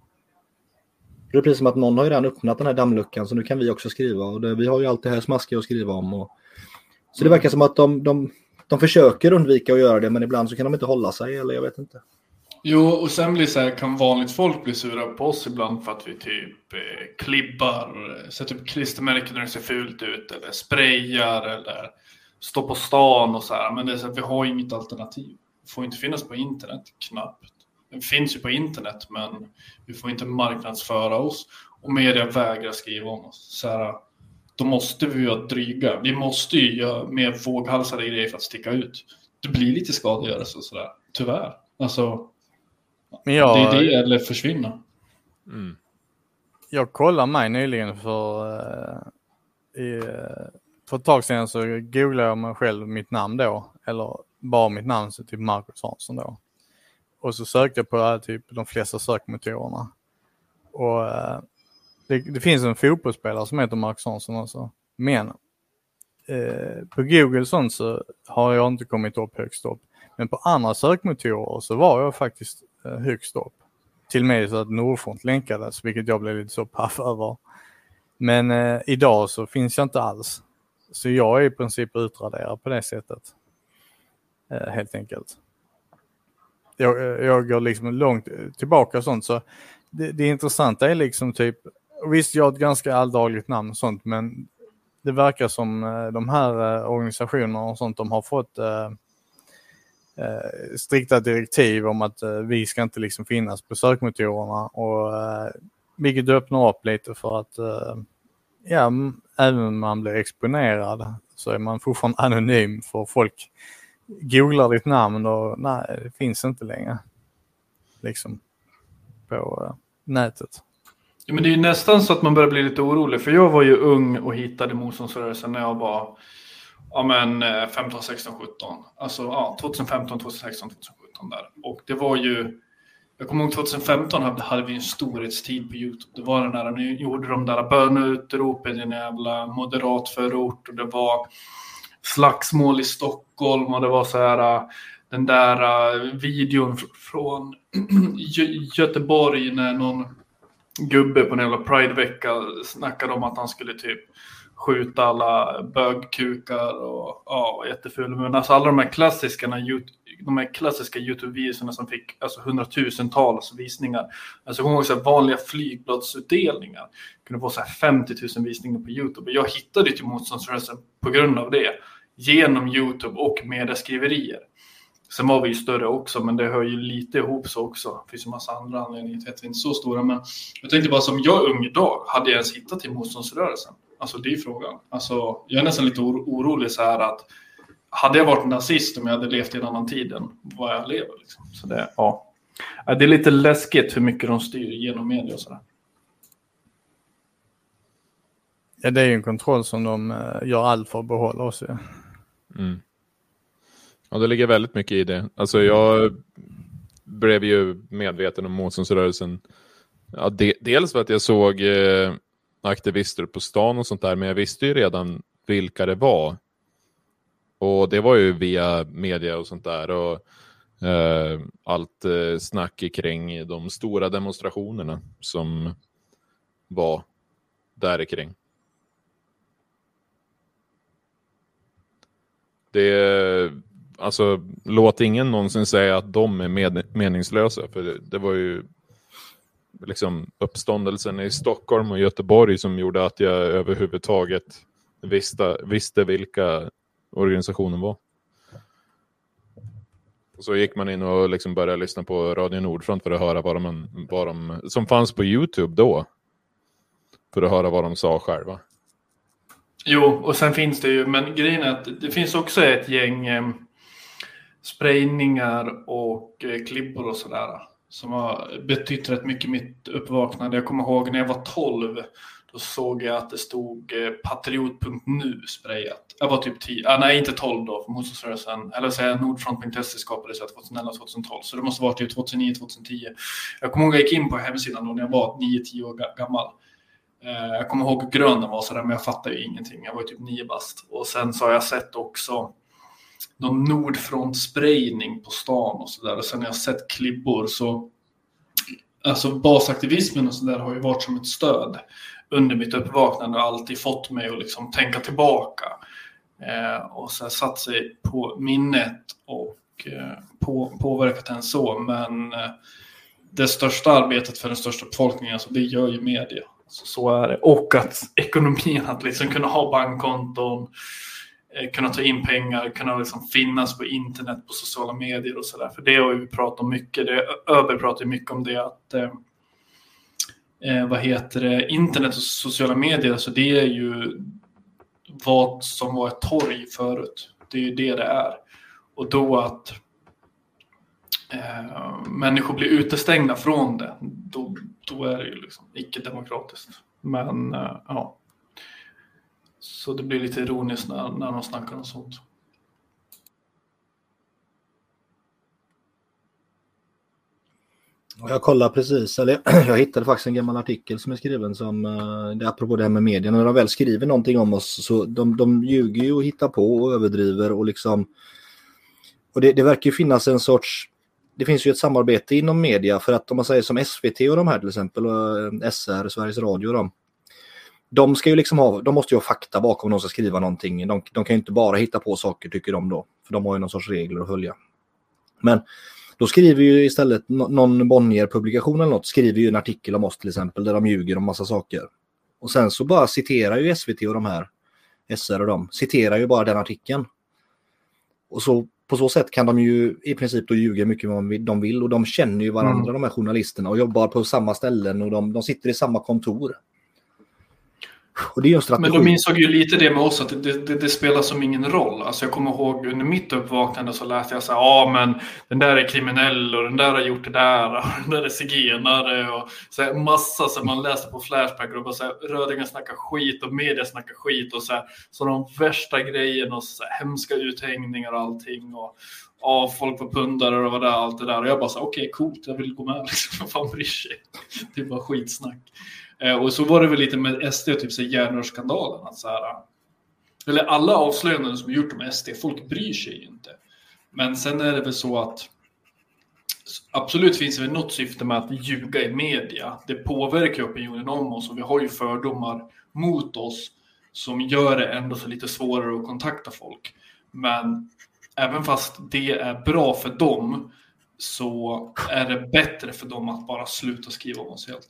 Det är precis som att någon har ju redan öppnat den här dammluckan så nu kan vi också skriva och det, vi har ju allt det här smaskiga att skriva om. Och, så det verkar som att de, de, de försöker undvika att göra det men ibland så kan de inte hålla sig eller jag vet inte. Jo, och sen blir så här, kan vanligt folk bli sura på oss ibland för att vi typ eh, klibbar, sätter upp klistermärken när det ser fult ut eller sprayar eller står på stan och så här. Men det är så att vi har inget alternativ. Det får inte finnas på internet knappt. Det finns ju på internet men vi får inte marknadsföra oss och media vägrar skriva om oss. Så här, då måste vi ju dryga. Vi måste ju göra mer våghalsade grejer för att sticka ut. Det blir lite skadegörelse och sådär, tyvärr. Alltså, men jag, det är det eller försvinna. Mm. Jag kollade mig nyligen för, uh, i, för ett tag sedan så googlade jag mig själv mitt namn då. Eller bara mitt namn så typ Marcus Hansson då. Och så sökte jag på typ de flesta sökmotorerna. Och uh, det, det finns en fotbollsspelare som heter Marcus Hansson också. Men uh, på Google sånt så har jag inte kommit upp högst upp. Men på andra sökmotorer så var jag faktiskt uh, högst upp. Till och med så att Nordfront länkades, vilket jag blev lite så paff över. Men uh, idag så finns jag inte alls. Så jag är i princip utraderad på det sättet. Uh, helt enkelt. Jag, jag går liksom långt tillbaka och sånt. Så det, det intressanta är liksom typ, visst jag har ett ganska alldagligt namn och sånt, men det verkar som de här organisationerna och sånt, de har fått eh, eh, strikta direktiv om att eh, vi ska inte liksom finnas på sökmotorerna och eh, vilket öppnar upp lite för att eh, ja, även om man blir exponerad så är man fortfarande anonym för folk googlar ditt namn och nej, det finns inte längre liksom på uh, nätet. Ja, men det är ju nästan så att man börjar bli lite orolig, för jag var ju ung och hittade motståndsrörelsen när jag var ja, men, femton, sexton, sjutton. Alltså ja, tjugohundrafemton, tjugohundrasexton, tjugohundrasjutton där. Och det var ju Jag kommer ihåg tjugohundrafemton hade, hade vi en storhetstid på YouTube. Det var den där, nu gjorde de där bönutropen i en jävla moderat förort och det var slagsmål i Stockholm och det var så här den där videon från Göteborg när någon gubbe på en jävla Pride-vecka snackade om att han skulle typ skjuta alla bögkukar och ja, jätteful. Men alltså alla de här klassiska de här klassiska YouTube-videorna som fick alltså hundratusentals visningar. Alltså jag också vanliga flygbladsutdelningar. Kunde få så här femtio tusen visningar på YouTube. Och jag hittade till motståndsrörelsen på grund av det. Genom YouTube och medieskriverier. Sen var vi ju större också, men det hör ju lite ihop så också. Det finns ju en massa andra anledningar till att vi inte är så stora. Men jag tänkte bara som jag ung idag, hade jag ens hittat till motståndsrörelsen? Alltså det är frågan. Alltså, jag är nästan lite oro- orolig så här att hade jag varit nazist om jag hade levt i en annan tid än vad jag lever. Liksom. Så det, ja. Det är lite läskigt hur mycket de styr genom media och sådär. Ja, det är ju en kontroll som de gör allt för att behålla oss. Ja. Mm. Ja, det ligger väldigt mycket i det. Alltså jag blev ju medveten om motståndsrörelsen. Ja, de, dels för att jag såg eh, aktivister på stan och sånt där, men jag visste ju redan vilka det var. Och det var ju via media och sånt där och eh, allt eh, snack kring de stora demonstrationerna som var där kring. Det alltså låt ingen någonsin säga att de är med, meningslösa, för det, det var ju liksom uppståndelsen i Stockholm och Göteborg som gjorde att jag överhuvudtaget visste, visste vilka organisationen var. Och så gick man in och liksom började lyssna på Radio Nordfront för att höra vad de, vad de som fanns på YouTube då, för att höra vad de sa själva. Jo, och sen finns det ju, men grejen är att det finns också ett gäng eh, sprayningar och eh, klibbor och sådär som har betytt rätt mycket mitt uppvaknande. Jag kommer ihåg när jag var tolv, då såg jag att det stod eh, patriot punkt nu sprayat. Jag var typ tio, ah, nej inte tolv då, för motståndsrörelsen, eller säga nordfront punkt se skapades tjugoelva tjugotolv, så det måste vara typ tjugohundranio tjugohundratio. Jag kommer ihåg att jag gick in på hemsidan då när jag var nio tio år gammal. Jag kommer ihåg hur grön den var sådär, men jag fattade ju ingenting. Jag var typ nio bast. Och sen så har jag sett också någon nordfront-sprayning på stan och sådär. Och sen har jag sett klibbor. Så alltså basaktivismen och sådär har ju varit som ett stöd under mitt uppvaknande och alltid fått mig att liksom tänka tillbaka. Eh, och så har satt sig på minnet och eh, på, påverkat den så. Men eh, det största arbetet för den största befolkningen, alltså, det gör ju media. Så, så är det. Och att ekonomin, att liksom kunna ha bankkonton, eh, kunna ta in pengar, kunna liksom finnas på internet, på sociala medier och sådär. För det har vi pratat om mycket. Det, Öber pratar mycket om det, att eh, eh, vad heter det, internet och sociala medier, alltså det är ju vad som var ett torg förut. Det är ju det det är. Och då att eh, människor blir utestängda från det, då då är det ju liksom icke-demokratiskt. Men uh, ja. Så det blir lite ironiskt när, när de snackar om sånt. Jag kollar precis, eller jag hittade faktiskt en gammal artikel som är skriven som, det är apropå det här med media. När de väl skriver någonting om oss så de, de ljuger ju och hittar på och överdriver och liksom, och det, det verkar ju finnas en sorts, det finns ju ett samarbete inom media, för att om man säger som S V T och de här till exempel, och S R, Sveriges Radio och de, de ska ju liksom ha, de måste ju ha fakta bakom om de ska skriva någonting. De, de kan ju inte bara hitta på saker, tycker de då, för de har ju någon sorts regler att följa. Men då skriver ju istället någon Bonnier-publikation eller något, skriver ju en artikel om oss till exempel, där de ljuger om massa saker. Och sen så bara citerar ju S V T och de här, S R och de, citerar ju bara den artikeln. Och så på så sätt kan de ju i princip då ljuga mycket vad de vill, och de känner ju varandra, mm. de här journalisterna, och jobbar på samma ställen och de, de sitter i samma kontor. Och det är en strategi. Men de insåg ju lite det med oss, att det, det, det spelar som ingen roll. Alltså jag kommer ihåg under mitt uppvaknande så läste jag så här, ja men den där är kriminell och den där har gjort det där och den där är zigenare och så här, massa som man läste på Flashback-grupper, så här, Rödingar snackar skit och media snackar skit och så här, så de värsta grejerna och så här, hemska uthängningar och allting och av folk på pundare och vad det allt det där, och jag bara så okej, okay, coolt, jag vill gå med liksom, vad fan bryr sig. Det är bara skitsnack. Eh, och så var det väl lite med S D och typ så järnrörsskandalen, att så här, eller alla avslöjanden som gjort om S D, folk bryr sig ju inte. Men sen är det väl så att absolut finns det väl något syfte med att ljuga i media. Det påverkar opinionen om oss och vi har ju fördomar mot oss som gör det ändå så lite svårare att kontakta folk. Men även fast det är bra för dem så är det bättre för dem att bara sluta skriva om oss helt.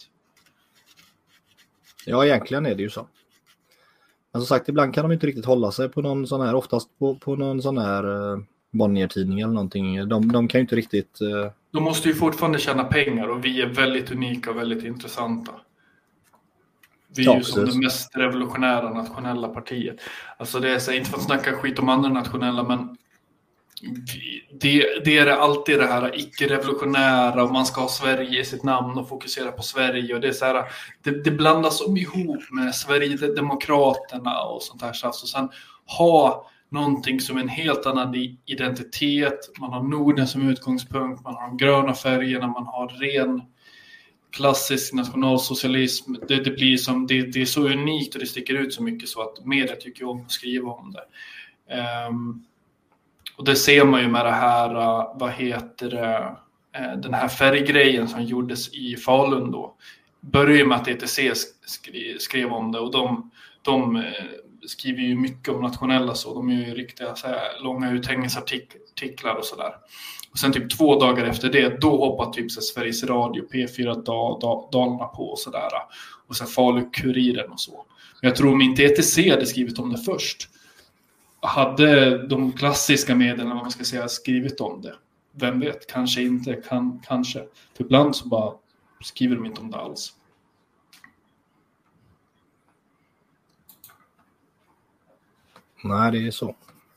Ja, egentligen är det ju så. Men som sagt, ibland kan de inte riktigt hålla sig på någon sån här, oftast på, på någon sån här uh, Bonnier-tidning eller någonting. De, de kan ju inte riktigt... Uh... De måste ju fortfarande tjäna pengar och vi är väldigt unika och väldigt intressanta. Vi är ja, ju som det mest revolutionära nationella partiet. Alltså det är så, inte för att snacka skit om andra nationella, men det, det är alltid det här icke-revolutionära och man ska ha Sverige i sitt namn och fokusera på Sverige, och det är så här, det, det blandas om ihop med Sverigedemokraterna och sånt här, så alltså sen ha någonting som en helt annan identitet. Man har Norden som utgångspunkt, man har de gröna färgerna, man har ren klassisk nationalsocialism. Det, det blir som det, det är så unikt och det sticker ut så mycket så att media tycker om att skriva om det. Um, Och det ser man ju med det här, vad heter det, den här färggrejen som gjordes i Falun då. Började med att E T C skrev om det, och de, de skriver ju mycket om nationella så. De är ju riktiga så här, långa uthängningsartiklar och sådär. Och sen typ två dagar efter det, då hoppar typ så Sveriges Radio, P fyra Dalarna på och sådär. Och så Falu-Kuriren och så. Men jag tror om inte E T C hade skrivit om det först, hade de klassiska medierna, vad man ska säga, skrivit om det. Vem vet, kanske inte, kan, kanske. För ibland så bara skriver de inte om det alls. Nej, det är så.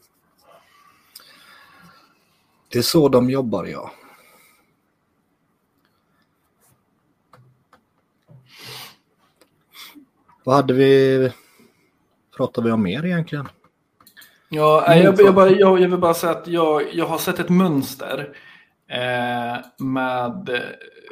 Det är så de jobbar, ja. Vad hade vi... Pratade vi om mer egentligen? Ja, jag, jag, bara, jag, jag vill bara säga att jag, jag har sett ett mönster eh, med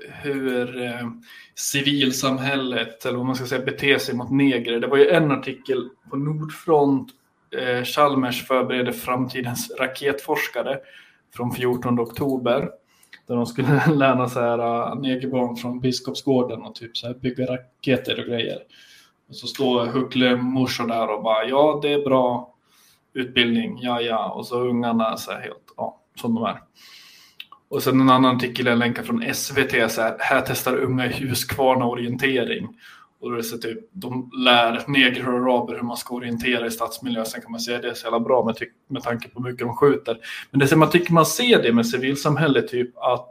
hur eh, civilsamhället, eller vad man ska säga, beter sig mot negrer. Det var ju en artikel på Nordfront, eh, Chalmers förbereder framtidens raketforskare från fjortonde oktober. Där de skulle lära så här negerbarn från Biskopsgården och typ så här bygga raketer och grejer. Och så står Huckle morsor där och bara, ja det är bra utbildning, ja ja. Och så ungarna så här helt, ja, som de är. Och sen en annan artikel, en länkar från S V T, så här, här testar unga i Huskvarna orientering. Och då är det så typ, de lär negrer och araber hur man ska orientera i stadsmiljö. Sen kan man säga att det är så jävla bra med, ty- med tanke på hur mycket de skjuter. Men det som man tycker man ser det med civilsamhället, typ att,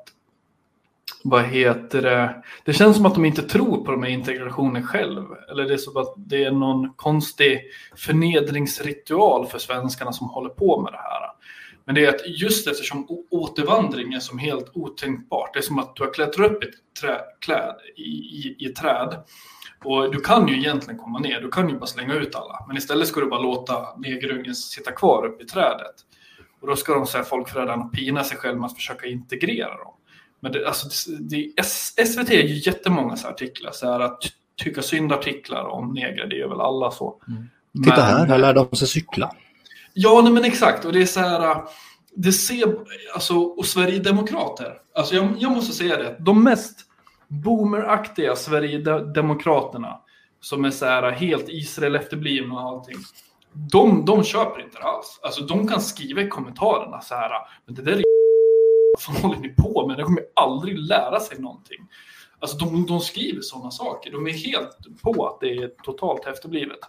vad heter det? Det känns som att de inte tror på de här integrationen själv. Eller det är så att det är någon konstig förnedringsritual för svenskarna som håller på med det här. Men det är att just eftersom återvandring är som helt otänkbart. Det är som att du har klättrat upp ett trä, kläd i, i, i ett träd. Och du kan ju egentligen komma ner. Du kan ju bara slänga ut alla. Men istället ska du bara låta negerungen sitta kvar upp i trädet. Och då ska de säga folkförrädarna pina sig själv med att försöka integrera dem. Men det, alltså, det, det, S V T är ju jättemånga så artiklar. Så här att tycka syndartiklar om negrer, det är väl alla så. Mm. Titta men, här, här lär de sig cykla. Ja, nej, men exakt. Och det är så här, det ser, alltså, och Sverigedemokrater. Alltså jag, jag måste säga det. De mest boomeraktiga Sverigedemokraterna, som är så här helt Israel efterblivna och allting. De, de köper inte alls. Alltså de kan skriva i kommentarerna så här, men det där är vad håller ni på med? De kommer aldrig lära sig någonting. Alltså de, de skriver sådana saker. De är helt på att det är totalt efterblivet.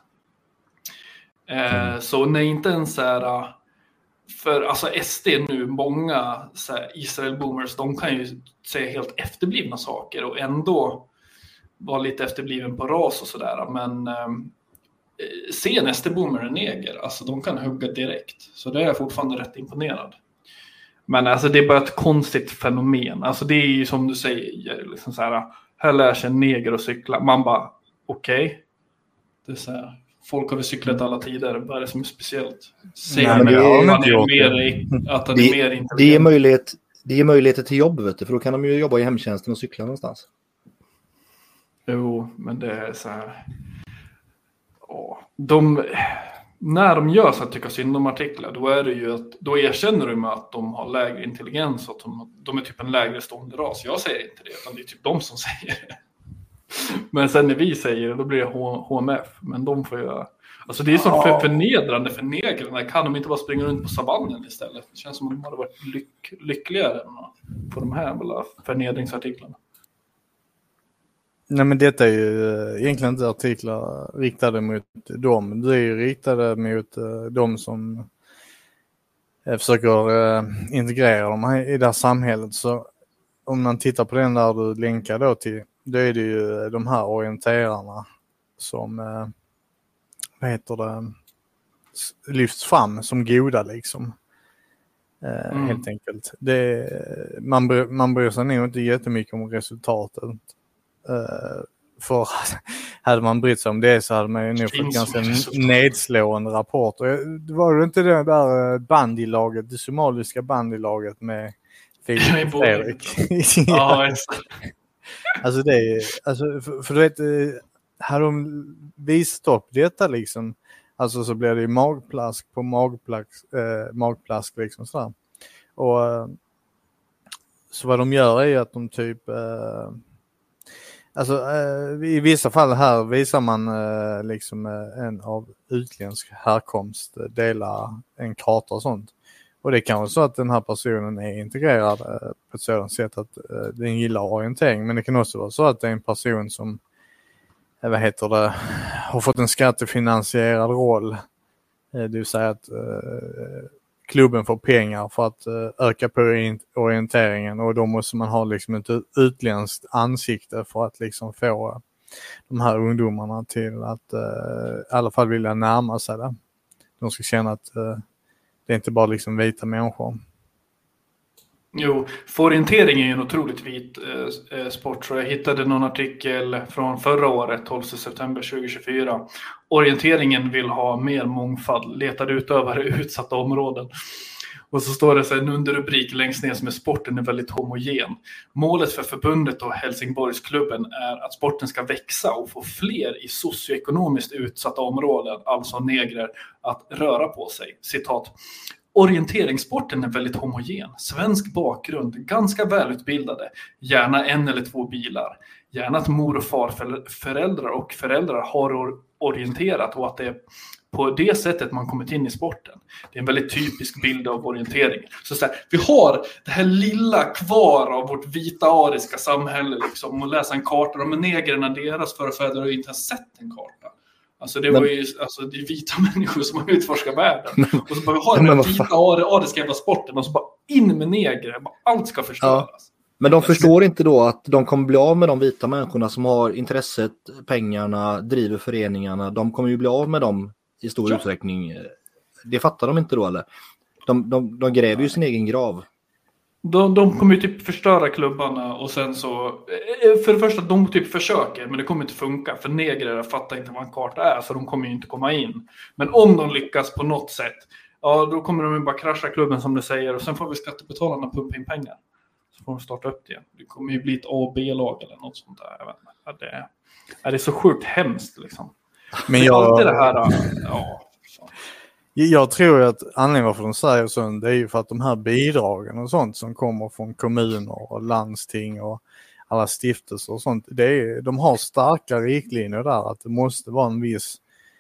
Eh, så när inte ens så här, för alltså S D nu, många så här, Israel boomers, de kan ju säga helt efterblivna saker och ändå vara lite efterbliven på ras och sådär. Men eh, se nästa boomer en neger. Alltså de kan hugga direkt. Så det är jag fortfarande rätt imponerad. Men alltså det är bara ett konstigt fenomen. Alltså det är ju som du säger. Liksom så här, här lär sig en neger att cykla. Man bara, okej. Okay. Det är så här, folk har väl cyklat alla tider. Vad är det som är speciellt? Säger man att han är mer, att han är mer intelligent. Det är möjlighet, det är möjligheter till jobb, vet du. För då kan de ju jobba i hemtjänsten och cykla någonstans. Jo, men det är så här. Åh, de, när de gör så att tycka synd om artiklar, då är det ju att då erkänner de att de har lägre intelligens och att de, de är typ en lägre stående ras. Jag säger inte det, utan det är typ de som säger det. Men sen när vi säger det, då blir det H M F. Men de får ju... Alltså det är så för, förnedrande för negrarna. Kan de inte bara springa runt på savannen istället? Det känns som att de hade varit lyck, lyckligare på de här förnedringsartiklarna. Nej, men detta är ju egentligen inte artiklar riktade mot dem. Det är ju riktade mot de som försöker integrera dem i det här samhället. Så om man tittar på den där du länkar då till, då är det ju de här orienterarna som, vad heter det, lyfts fram som goda liksom. Mm. Helt enkelt. Det, man, man bryr sig nog inte jättemycket om resultatet. Uh, för hade man brytt sig om det så hade man ju nog fått ganska nedslående rapporter. Det var ju inte det där bandylaget, det somaliska bandylaget med Filip och Erik. Ja. Alltså det är, alltså för, för du vet, hade de visat upp detta liksom, alltså så blir det ju magplask på magplask, eh, magplask liksom sådär. Och så vad de gör är att de typ eh, alltså eh, i vissa fall här visar man eh, liksom eh, en av utländsk härkomst eh, delar en karta och sånt. Och det kan vara så att den här personen är integrerad eh, på ett sådant sätt att eh, den gillar orientering. Men det kan också vara så att det är en person som eh, vad heter det, har fått en skattefinansierad roll. Eh, det vill säga att eh, klubben får pengar för att uh, öka på orienteringen och då måste man ha liksom ett utländskt ansikte för att liksom få uh, de här ungdomarna till att uh, i alla fall vilja närma sig det. De ska känna att uh, det är inte bara liksom vita människor. Jo, för orientering är ju en otroligt vit eh, sport. Så jag hittade någon artikel från förra året, tolfte september tjugohundratjugofyra. Orienteringen vill ha mer mångfald, letar utövare i utsatta områden. Och så står det så en underrubrik längst ner som är sporten är väldigt homogen. Målet för förbundet och Helsingborgsklubben är att sporten ska växa och få fler i socioekonomiskt utsatta områden, alltså negrer, att röra på sig. Citat. Orienteringssporten är väldigt homogen. Svensk bakgrund, ganska välutbildade. Gärna en eller två bilar. Gärna att mor- och farföräldrar och föräldrar har orienterat och att det är på det sättet man kommit in i sporten. Det är en väldigt typisk bild av orientering. Så, så här, vi har det här lilla kvar av vårt vita ariska samhälle liksom, och läsa en karta. De är negrarna, deras förfäder har inte ens sett en karta. Alltså det var ju alltså, det är vita människor som har utforskat världen. Men, och så bara vi har den här vita ariska jävla sporten och så bara in med negrer. Allt ska förstöras. Ja. Men de förstår inte då att de kommer bli av med de vita människorna som har intresset, pengarna, driver föreningarna. De kommer ju bli av med dem i stor ja. utsträckning. Det fattar de inte då, eller? De, de, de gräver ju sin egen grav. De, de kommer ju typ förstöra klubbarna och sen så... För det första, de typ försöker, men det kommer inte funka. För negrer fattar inte vad en karta är, så de kommer ju inte komma in. Men om de lyckas på något sätt, ja då kommer de ju bara krascha klubben som du säger. Och sen får vi skattebetalarna pumpa in pengar. Så får de starta upp det igen. Det kommer ju bli ett A- och B-lag eller något sånt där. Jag vet inte. Ja, det, är, ja, det är så sjukt hemskt liksom. Men jag... Alltid det här... Ja, så. Jag tror att anledningen varför de säger så, det är ju för att de här bidragen och sånt som kommer från kommuner och landsting och alla stiftelser och sånt, det är, de har starka riktlinjer där att det måste vara en viss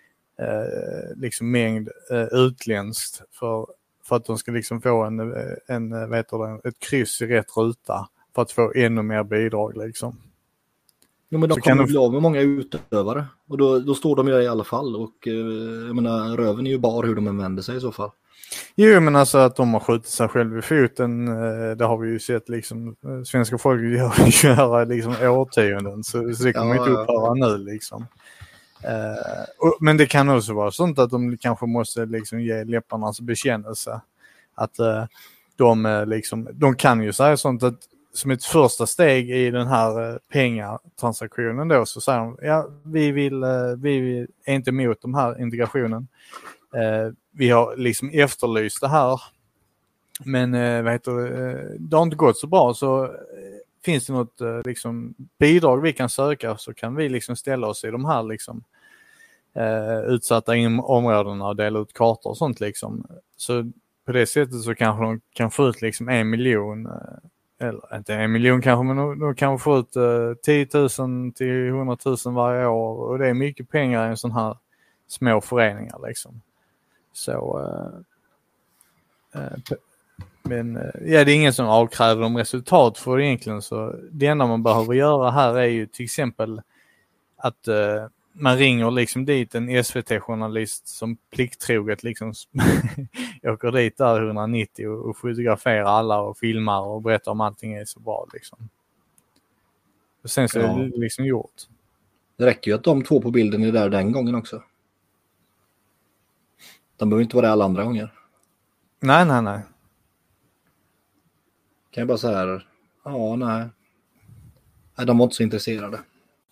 eh, liksom mängd eh, utländskt för, för att de ska liksom få en, en, vet du, ett kryss i rätt ruta för att få ännu mer bidrag liksom. Ja, men de så kommer kan bli av med många utövare. Och då, då står de ju i alla fall. Och eh, jag menar, röven är ju bara hur de använder sig i så fall. Jo, men alltså att de har skjutit sig själv i foten, eh, det har vi ju sett liksom. Svenska folk gör, gör liksom årtionden. Så, så det kommer ja, inte upphöra ja. nu liksom. Uh, och, men det kan också vara sånt att de kanske måste liksom ge läpparnas bekännelse. Att uh, de, uh, liksom, de kan ju säga sånt att som ett första steg i den här uh, pengatransaktionen då, så säger de, ja, vi vill, uh, vi är inte emot de här integrationen. Uh, vi har liksom efterlyst det här, men uh, vad heter det, uh, det har inte gått så bra, så uh, finns det något uh, liksom, bidrag vi kan söka, så kan vi liksom ställa oss i de här liksom, uh, utsatta områdena och dela ut kartor och sånt liksom. Så på det sättet så kanske de kan få ut liksom en miljon, uh, eller inte en miljon kanske, men de, de kan få ut uh, tio tusen till hundra tusen varje år, och det är mycket pengar i en sån här små föreningar liksom. Så uh, uh, men uh, ja, det är ingen som avkräver dem resultat för egentligen, så det enda man behöver göra här är ju till exempel att uh, man ringer liksom dit en S V T-journalist som plikttroget liksom åker dit där etthundranittio och, och fotograferar alla och filmar och berättar om allting är så bra liksom. Och sen så ja. är det liksom gjort. Det räcker ju att de två på bilden är där den gången också. De behöver inte vara där alla andra gånger. Nej, nej, nej. Kan jag bara säga, ja, nej. Nej, de var inte så intresserade.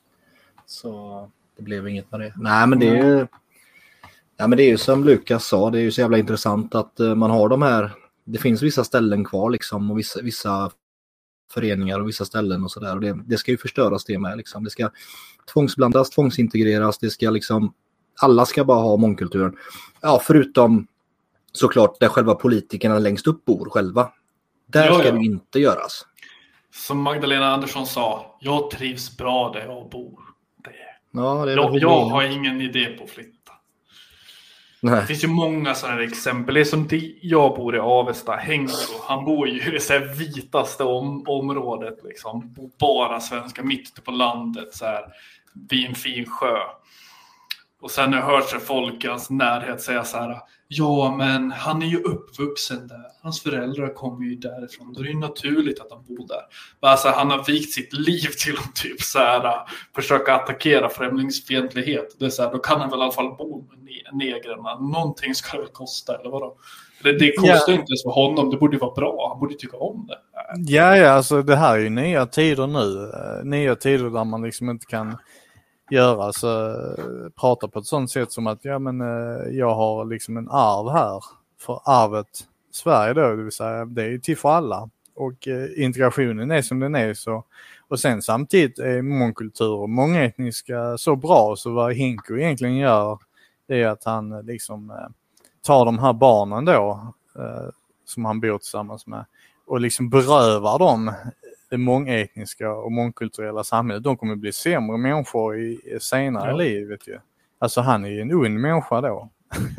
Så det blev inget med det. Nej, men det är ju, ja, men det är ju som Lukas sa, det är ju så jävla intressant att uh, man har de här, det finns vissa ställen kvar liksom, och vissa, vissa föreningar och vissa ställen och sådär, och det, det ska ju förstöras det med liksom. Det ska tvångsblandas, tvångsintegreras, det ska liksom, alla ska bara ha mångkulturen. Ja, förutom såklart där själva politikerna längst upp bor själva. Där ja, ska ja. det inte göras. Som Magdalena Andersson sa, jag trivs bra där jag bor. Det Ja, det är jag jag har ingen idé på att flytta. Nej. Det finns ju många sådana exempel. Det är som det, jag bor i Avesta, Henko. Han bor ju i det så här vitaste om, området. Liksom. Bara svenska, mitt ute på landet. Så här, vid en fin sjö. Och sen har jag hört sig folk i hans närhet säga så här: ja, men han är ju uppvuxen där. Hans föräldrar kommer ju därifrån. Då är det ju naturligt att han bor där. Men alltså, han har vikt sitt liv till att typ så här, försöka attackera främlingsfientlighet. Det är så här, då kan han väl i alla fall bo med negrarna. Någonting ska det väl kosta, eller vadå? Det, det kostar ja. inte ens för honom. Det borde ju vara bra. Han borde tycka om det. Ja, ja, alltså det här är ju nya tider nu. Nya tider där man liksom inte kan göra så, prata på ett sånt sätt som att ja, men jag har liksom en arv här, för arvet Sverige då, det vill säga det är ju till för alla, och eh, integrationen är som den är, så, och sen samtidigt är mångkultur och mångetniska så bra, så vad Henko egentligen gör är att han liksom eh, tar de här barnen då eh, som han bor tillsammans med och liksom berövar dem det mångetniska och mångkulturella samhället. De kommer bli sämre människor i senare ja. livet ju. Alltså han är ju en ond människa då.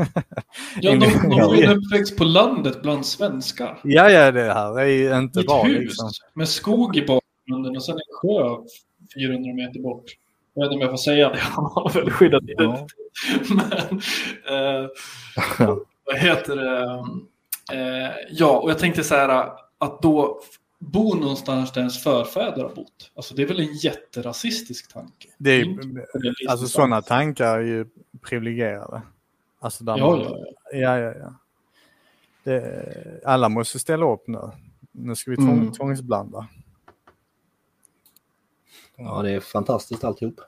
Ja, de, de var ju uppväxt på landet bland svenskar. Ja, ja, det här är ju inte bra. Ett hus liksom. Med skog i bakgrunden och sen en sjö fyrahundra meter bort. Jag vet inte om jag får säga det. Han har väl skyddat det. Ja. Men, eh, vad heter det? Eh, ja, och jag tänkte så här att då bo någonstans där ens förfäder har bott. Alltså det är väl en jätterasistisk tanke. Det är, alltså sådana tankar är ju privilegierade. Alltså där ja, man, ja, ja. ja, ja, ja. Det, alla måste ställa upp nu. Nu ska vi tvång, mm. tvångsblanda. Ja, det är fantastiskt alltihop.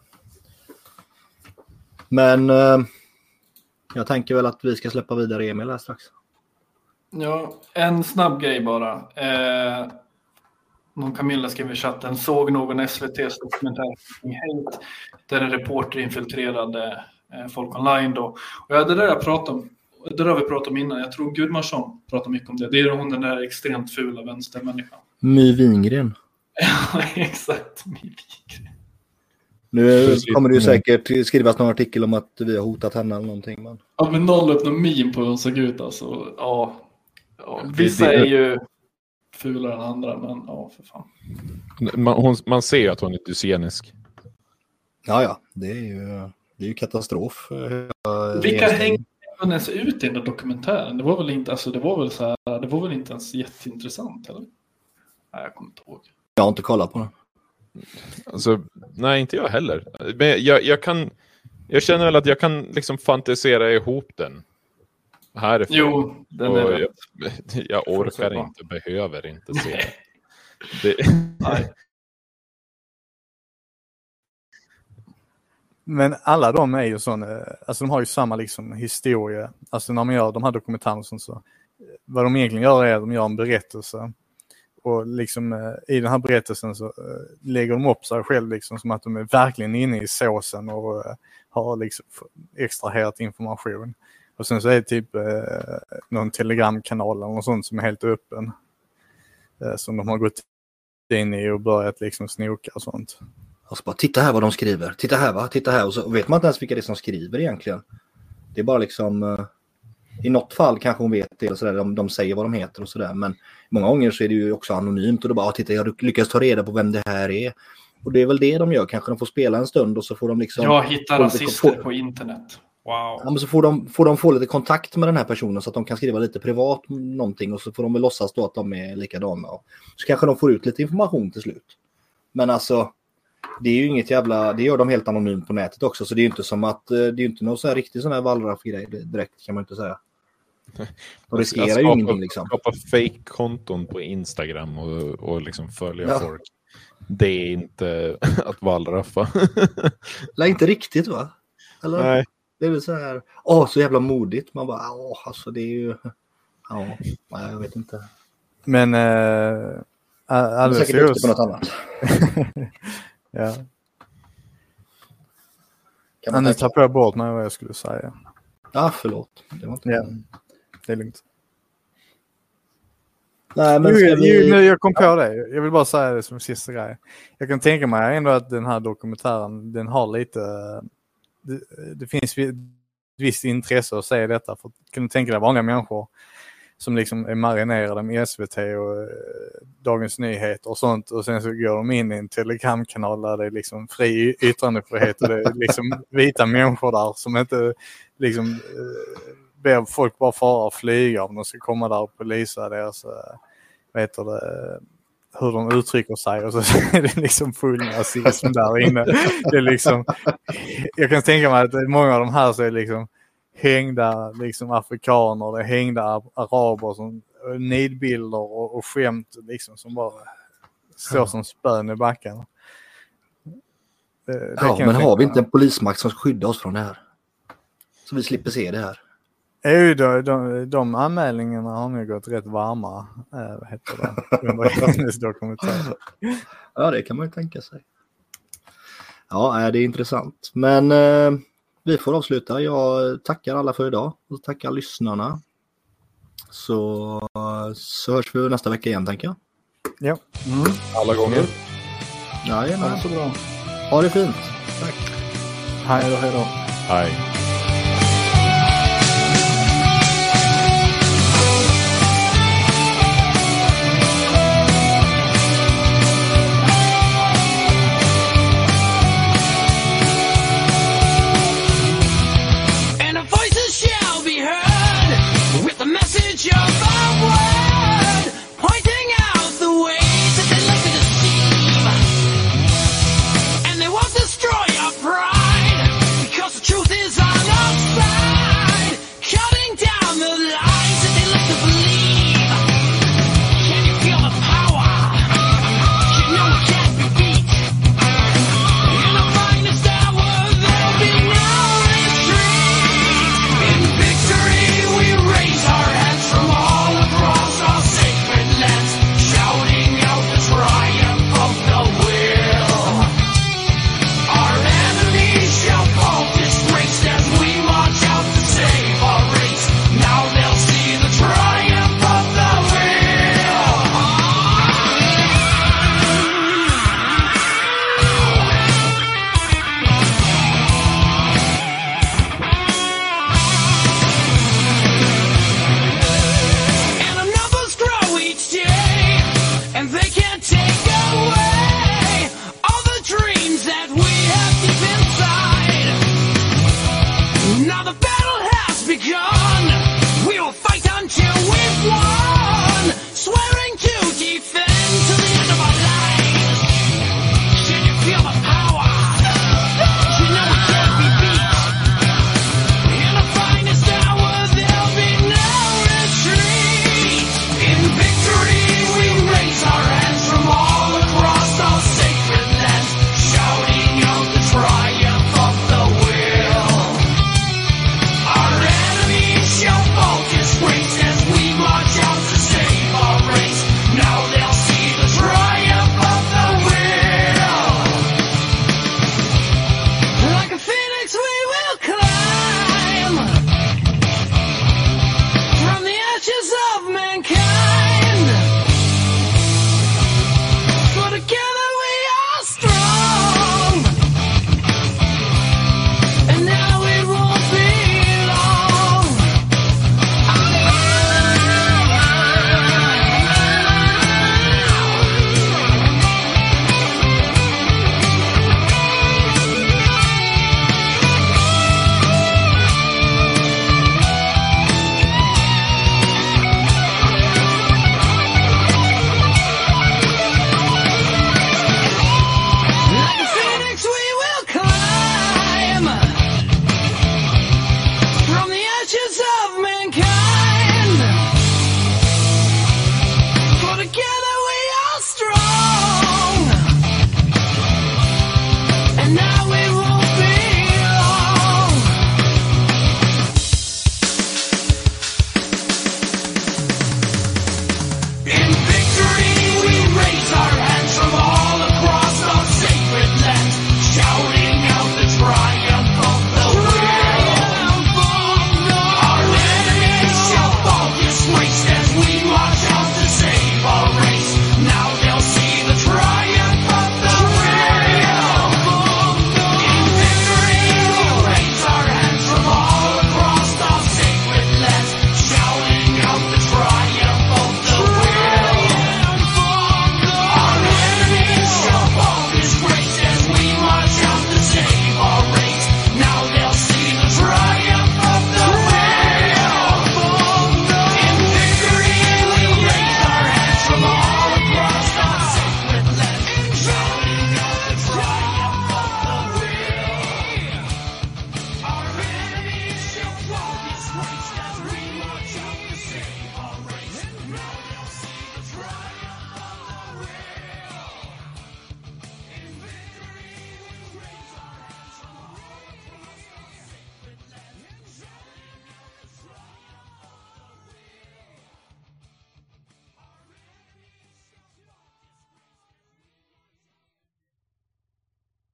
Men eh, jag tänker väl att vi ska släppa vidare Emil här strax. Ja, en snabb grej bara. Eh, någon Camilla skrev i chatten, såg någon S V T:s dokumentär där en reporter infiltrerade eh, folk online då. Och ja, det där jag pratade om, det där vi pratade om innan, jag tror Gudmarsson pratar mycket om det. Det är hon den där extremt fula vänstermänniskan. My Wingren. Ja, exakt. My Wingren. Nu kommer det ju säkert skrivas någon artikel om att vi har hotat henne eller någonting. Men... Ja, men någon la upp någon meme på hur hon såg ut alltså. Ja, ja vissa är ju fulare än andra, men ja, för fan. Man, hon, man ser ju att hon är dysenisk. Ja, ja. Det är ju, det är ju katastrof. Vilka hängde hon ens ut i den där dokumentären? Det var väl inte, alltså det var väl så här, det var väl inte ens jätteintressant, eller? Nej, jag kommer inte ihåg. Jag har inte kollat på det. Alltså, nej, inte jag heller. Men jag, jag kan jag känner väl att jag kan liksom fantisera ihop den härifrån. Jo, den är jag, jag orkar inte, behöver inte se det. Nej. Men alla de är ju sådana, alltså de har ju samma liksom historia. Alltså när man gör de här dokumentärerna så, vad de egentligen gör är att de gör en berättelse. Och liksom eh, i den här berättelsen så eh, lägger de upp sig själv liksom som att de är verkligen inne i såsen och eh, har liksom extraherat information. Och sen så är det typ eh, någon telegramkanal eller något sånt som är helt öppen. Eh, som de har gått in i och börjat liksom snoka och sånt. Och så bara, titta här vad de skriver. Titta här va, titta här. Och så vet man inte ens vilka det är som skriver egentligen. Det är bara liksom... Uh, i något fall kanske hon vet det. Och så där, de, de säger vad de heter och sådär. Men många gånger så är det ju också anonymt. Och då bara, ah, titta jag lyckas ta reda på vem det här är. Och det är väl det de gör. Kanske de får spela en stund och så får de liksom... Jag hittar rasister få, på internet. Wow. Ja, men så får de, får de få lite kontakt med den här personen så att de kan skriva lite privat någonting. Och så får de väl låtsas då att de är likadana. Och så kanske de får ut lite information till slut. Men alltså... Det är ju inget jävla, det gör de helt anonymt på nätet också, så det är ju inte som att det är ju inte någon så här riktig sån här Wallraff-grej direkt, kan man inte säga. De riskerar skapa, ju ingenting liksom. Skapa fake-konton på Instagram och, och liksom följa ja. folk. Det är inte att Wallraffa. Nej, inte riktigt va? Eller? Nej. Det är väl så här, åh så jävla modigt. Man bara, åh alltså det är ju, ja, nej, jag vet inte. Men äh, alldeles säkert just... på något annat. Ja. Kan man nu tappade jag bort mig vad jag skulle säga. Ja, förlåt. Det var inte ja, det är lugnt. Nej, men jo, vi... nu jag kom på det. Jag vill bara säga det som sista grej. Jag kan tänka mig ändå att den här dokumentären, den har lite... Det, det finns ett visst intresse att säga detta. För kan du tänka dig vanliga människor som liksom är marinerade med S V T och eh, Dagens Nyheter och sånt. Och sen så går de in i en telegramkanal där det är liksom fri yttrandefrihet och det är liksom vita människor där som inte liksom eh, ber folk bara fara och flyga om de ska komma där och polisa deras, eh, vet du det, hur de uttrycker sig och så är det liksom full nazism där inne. Det är liksom, jag kan tänka mig att många av de här så är liksom hängda liksom afrikaner, det är hängda araber som nidbilder och, och skämt liksom som bara står som spön i backen. Det, det ja, men har vi inte en polismakt som ska skydda oss från det här? Så vi slipper se det här. Jo, de, de, de anmälningarna har nu gått rätt varma, äh, vad heter det? Under hennes dokumentär. Ja, det kan man ju tänka sig. Ja, det är intressant. Men eh, vi får avsluta. Jag tackar alla för idag och tackar lyssnarna. Så, så hörs vi nästa vecka igen, tänker jag. Ja. Mm. Alla gånger. Ja, ja, Ja, så bra. ha det fint. Tack. Hej då, hej då. Hej. Of our word, pointing out the ways that they like to deceive, and they won't destroy our pride, because the truth is our What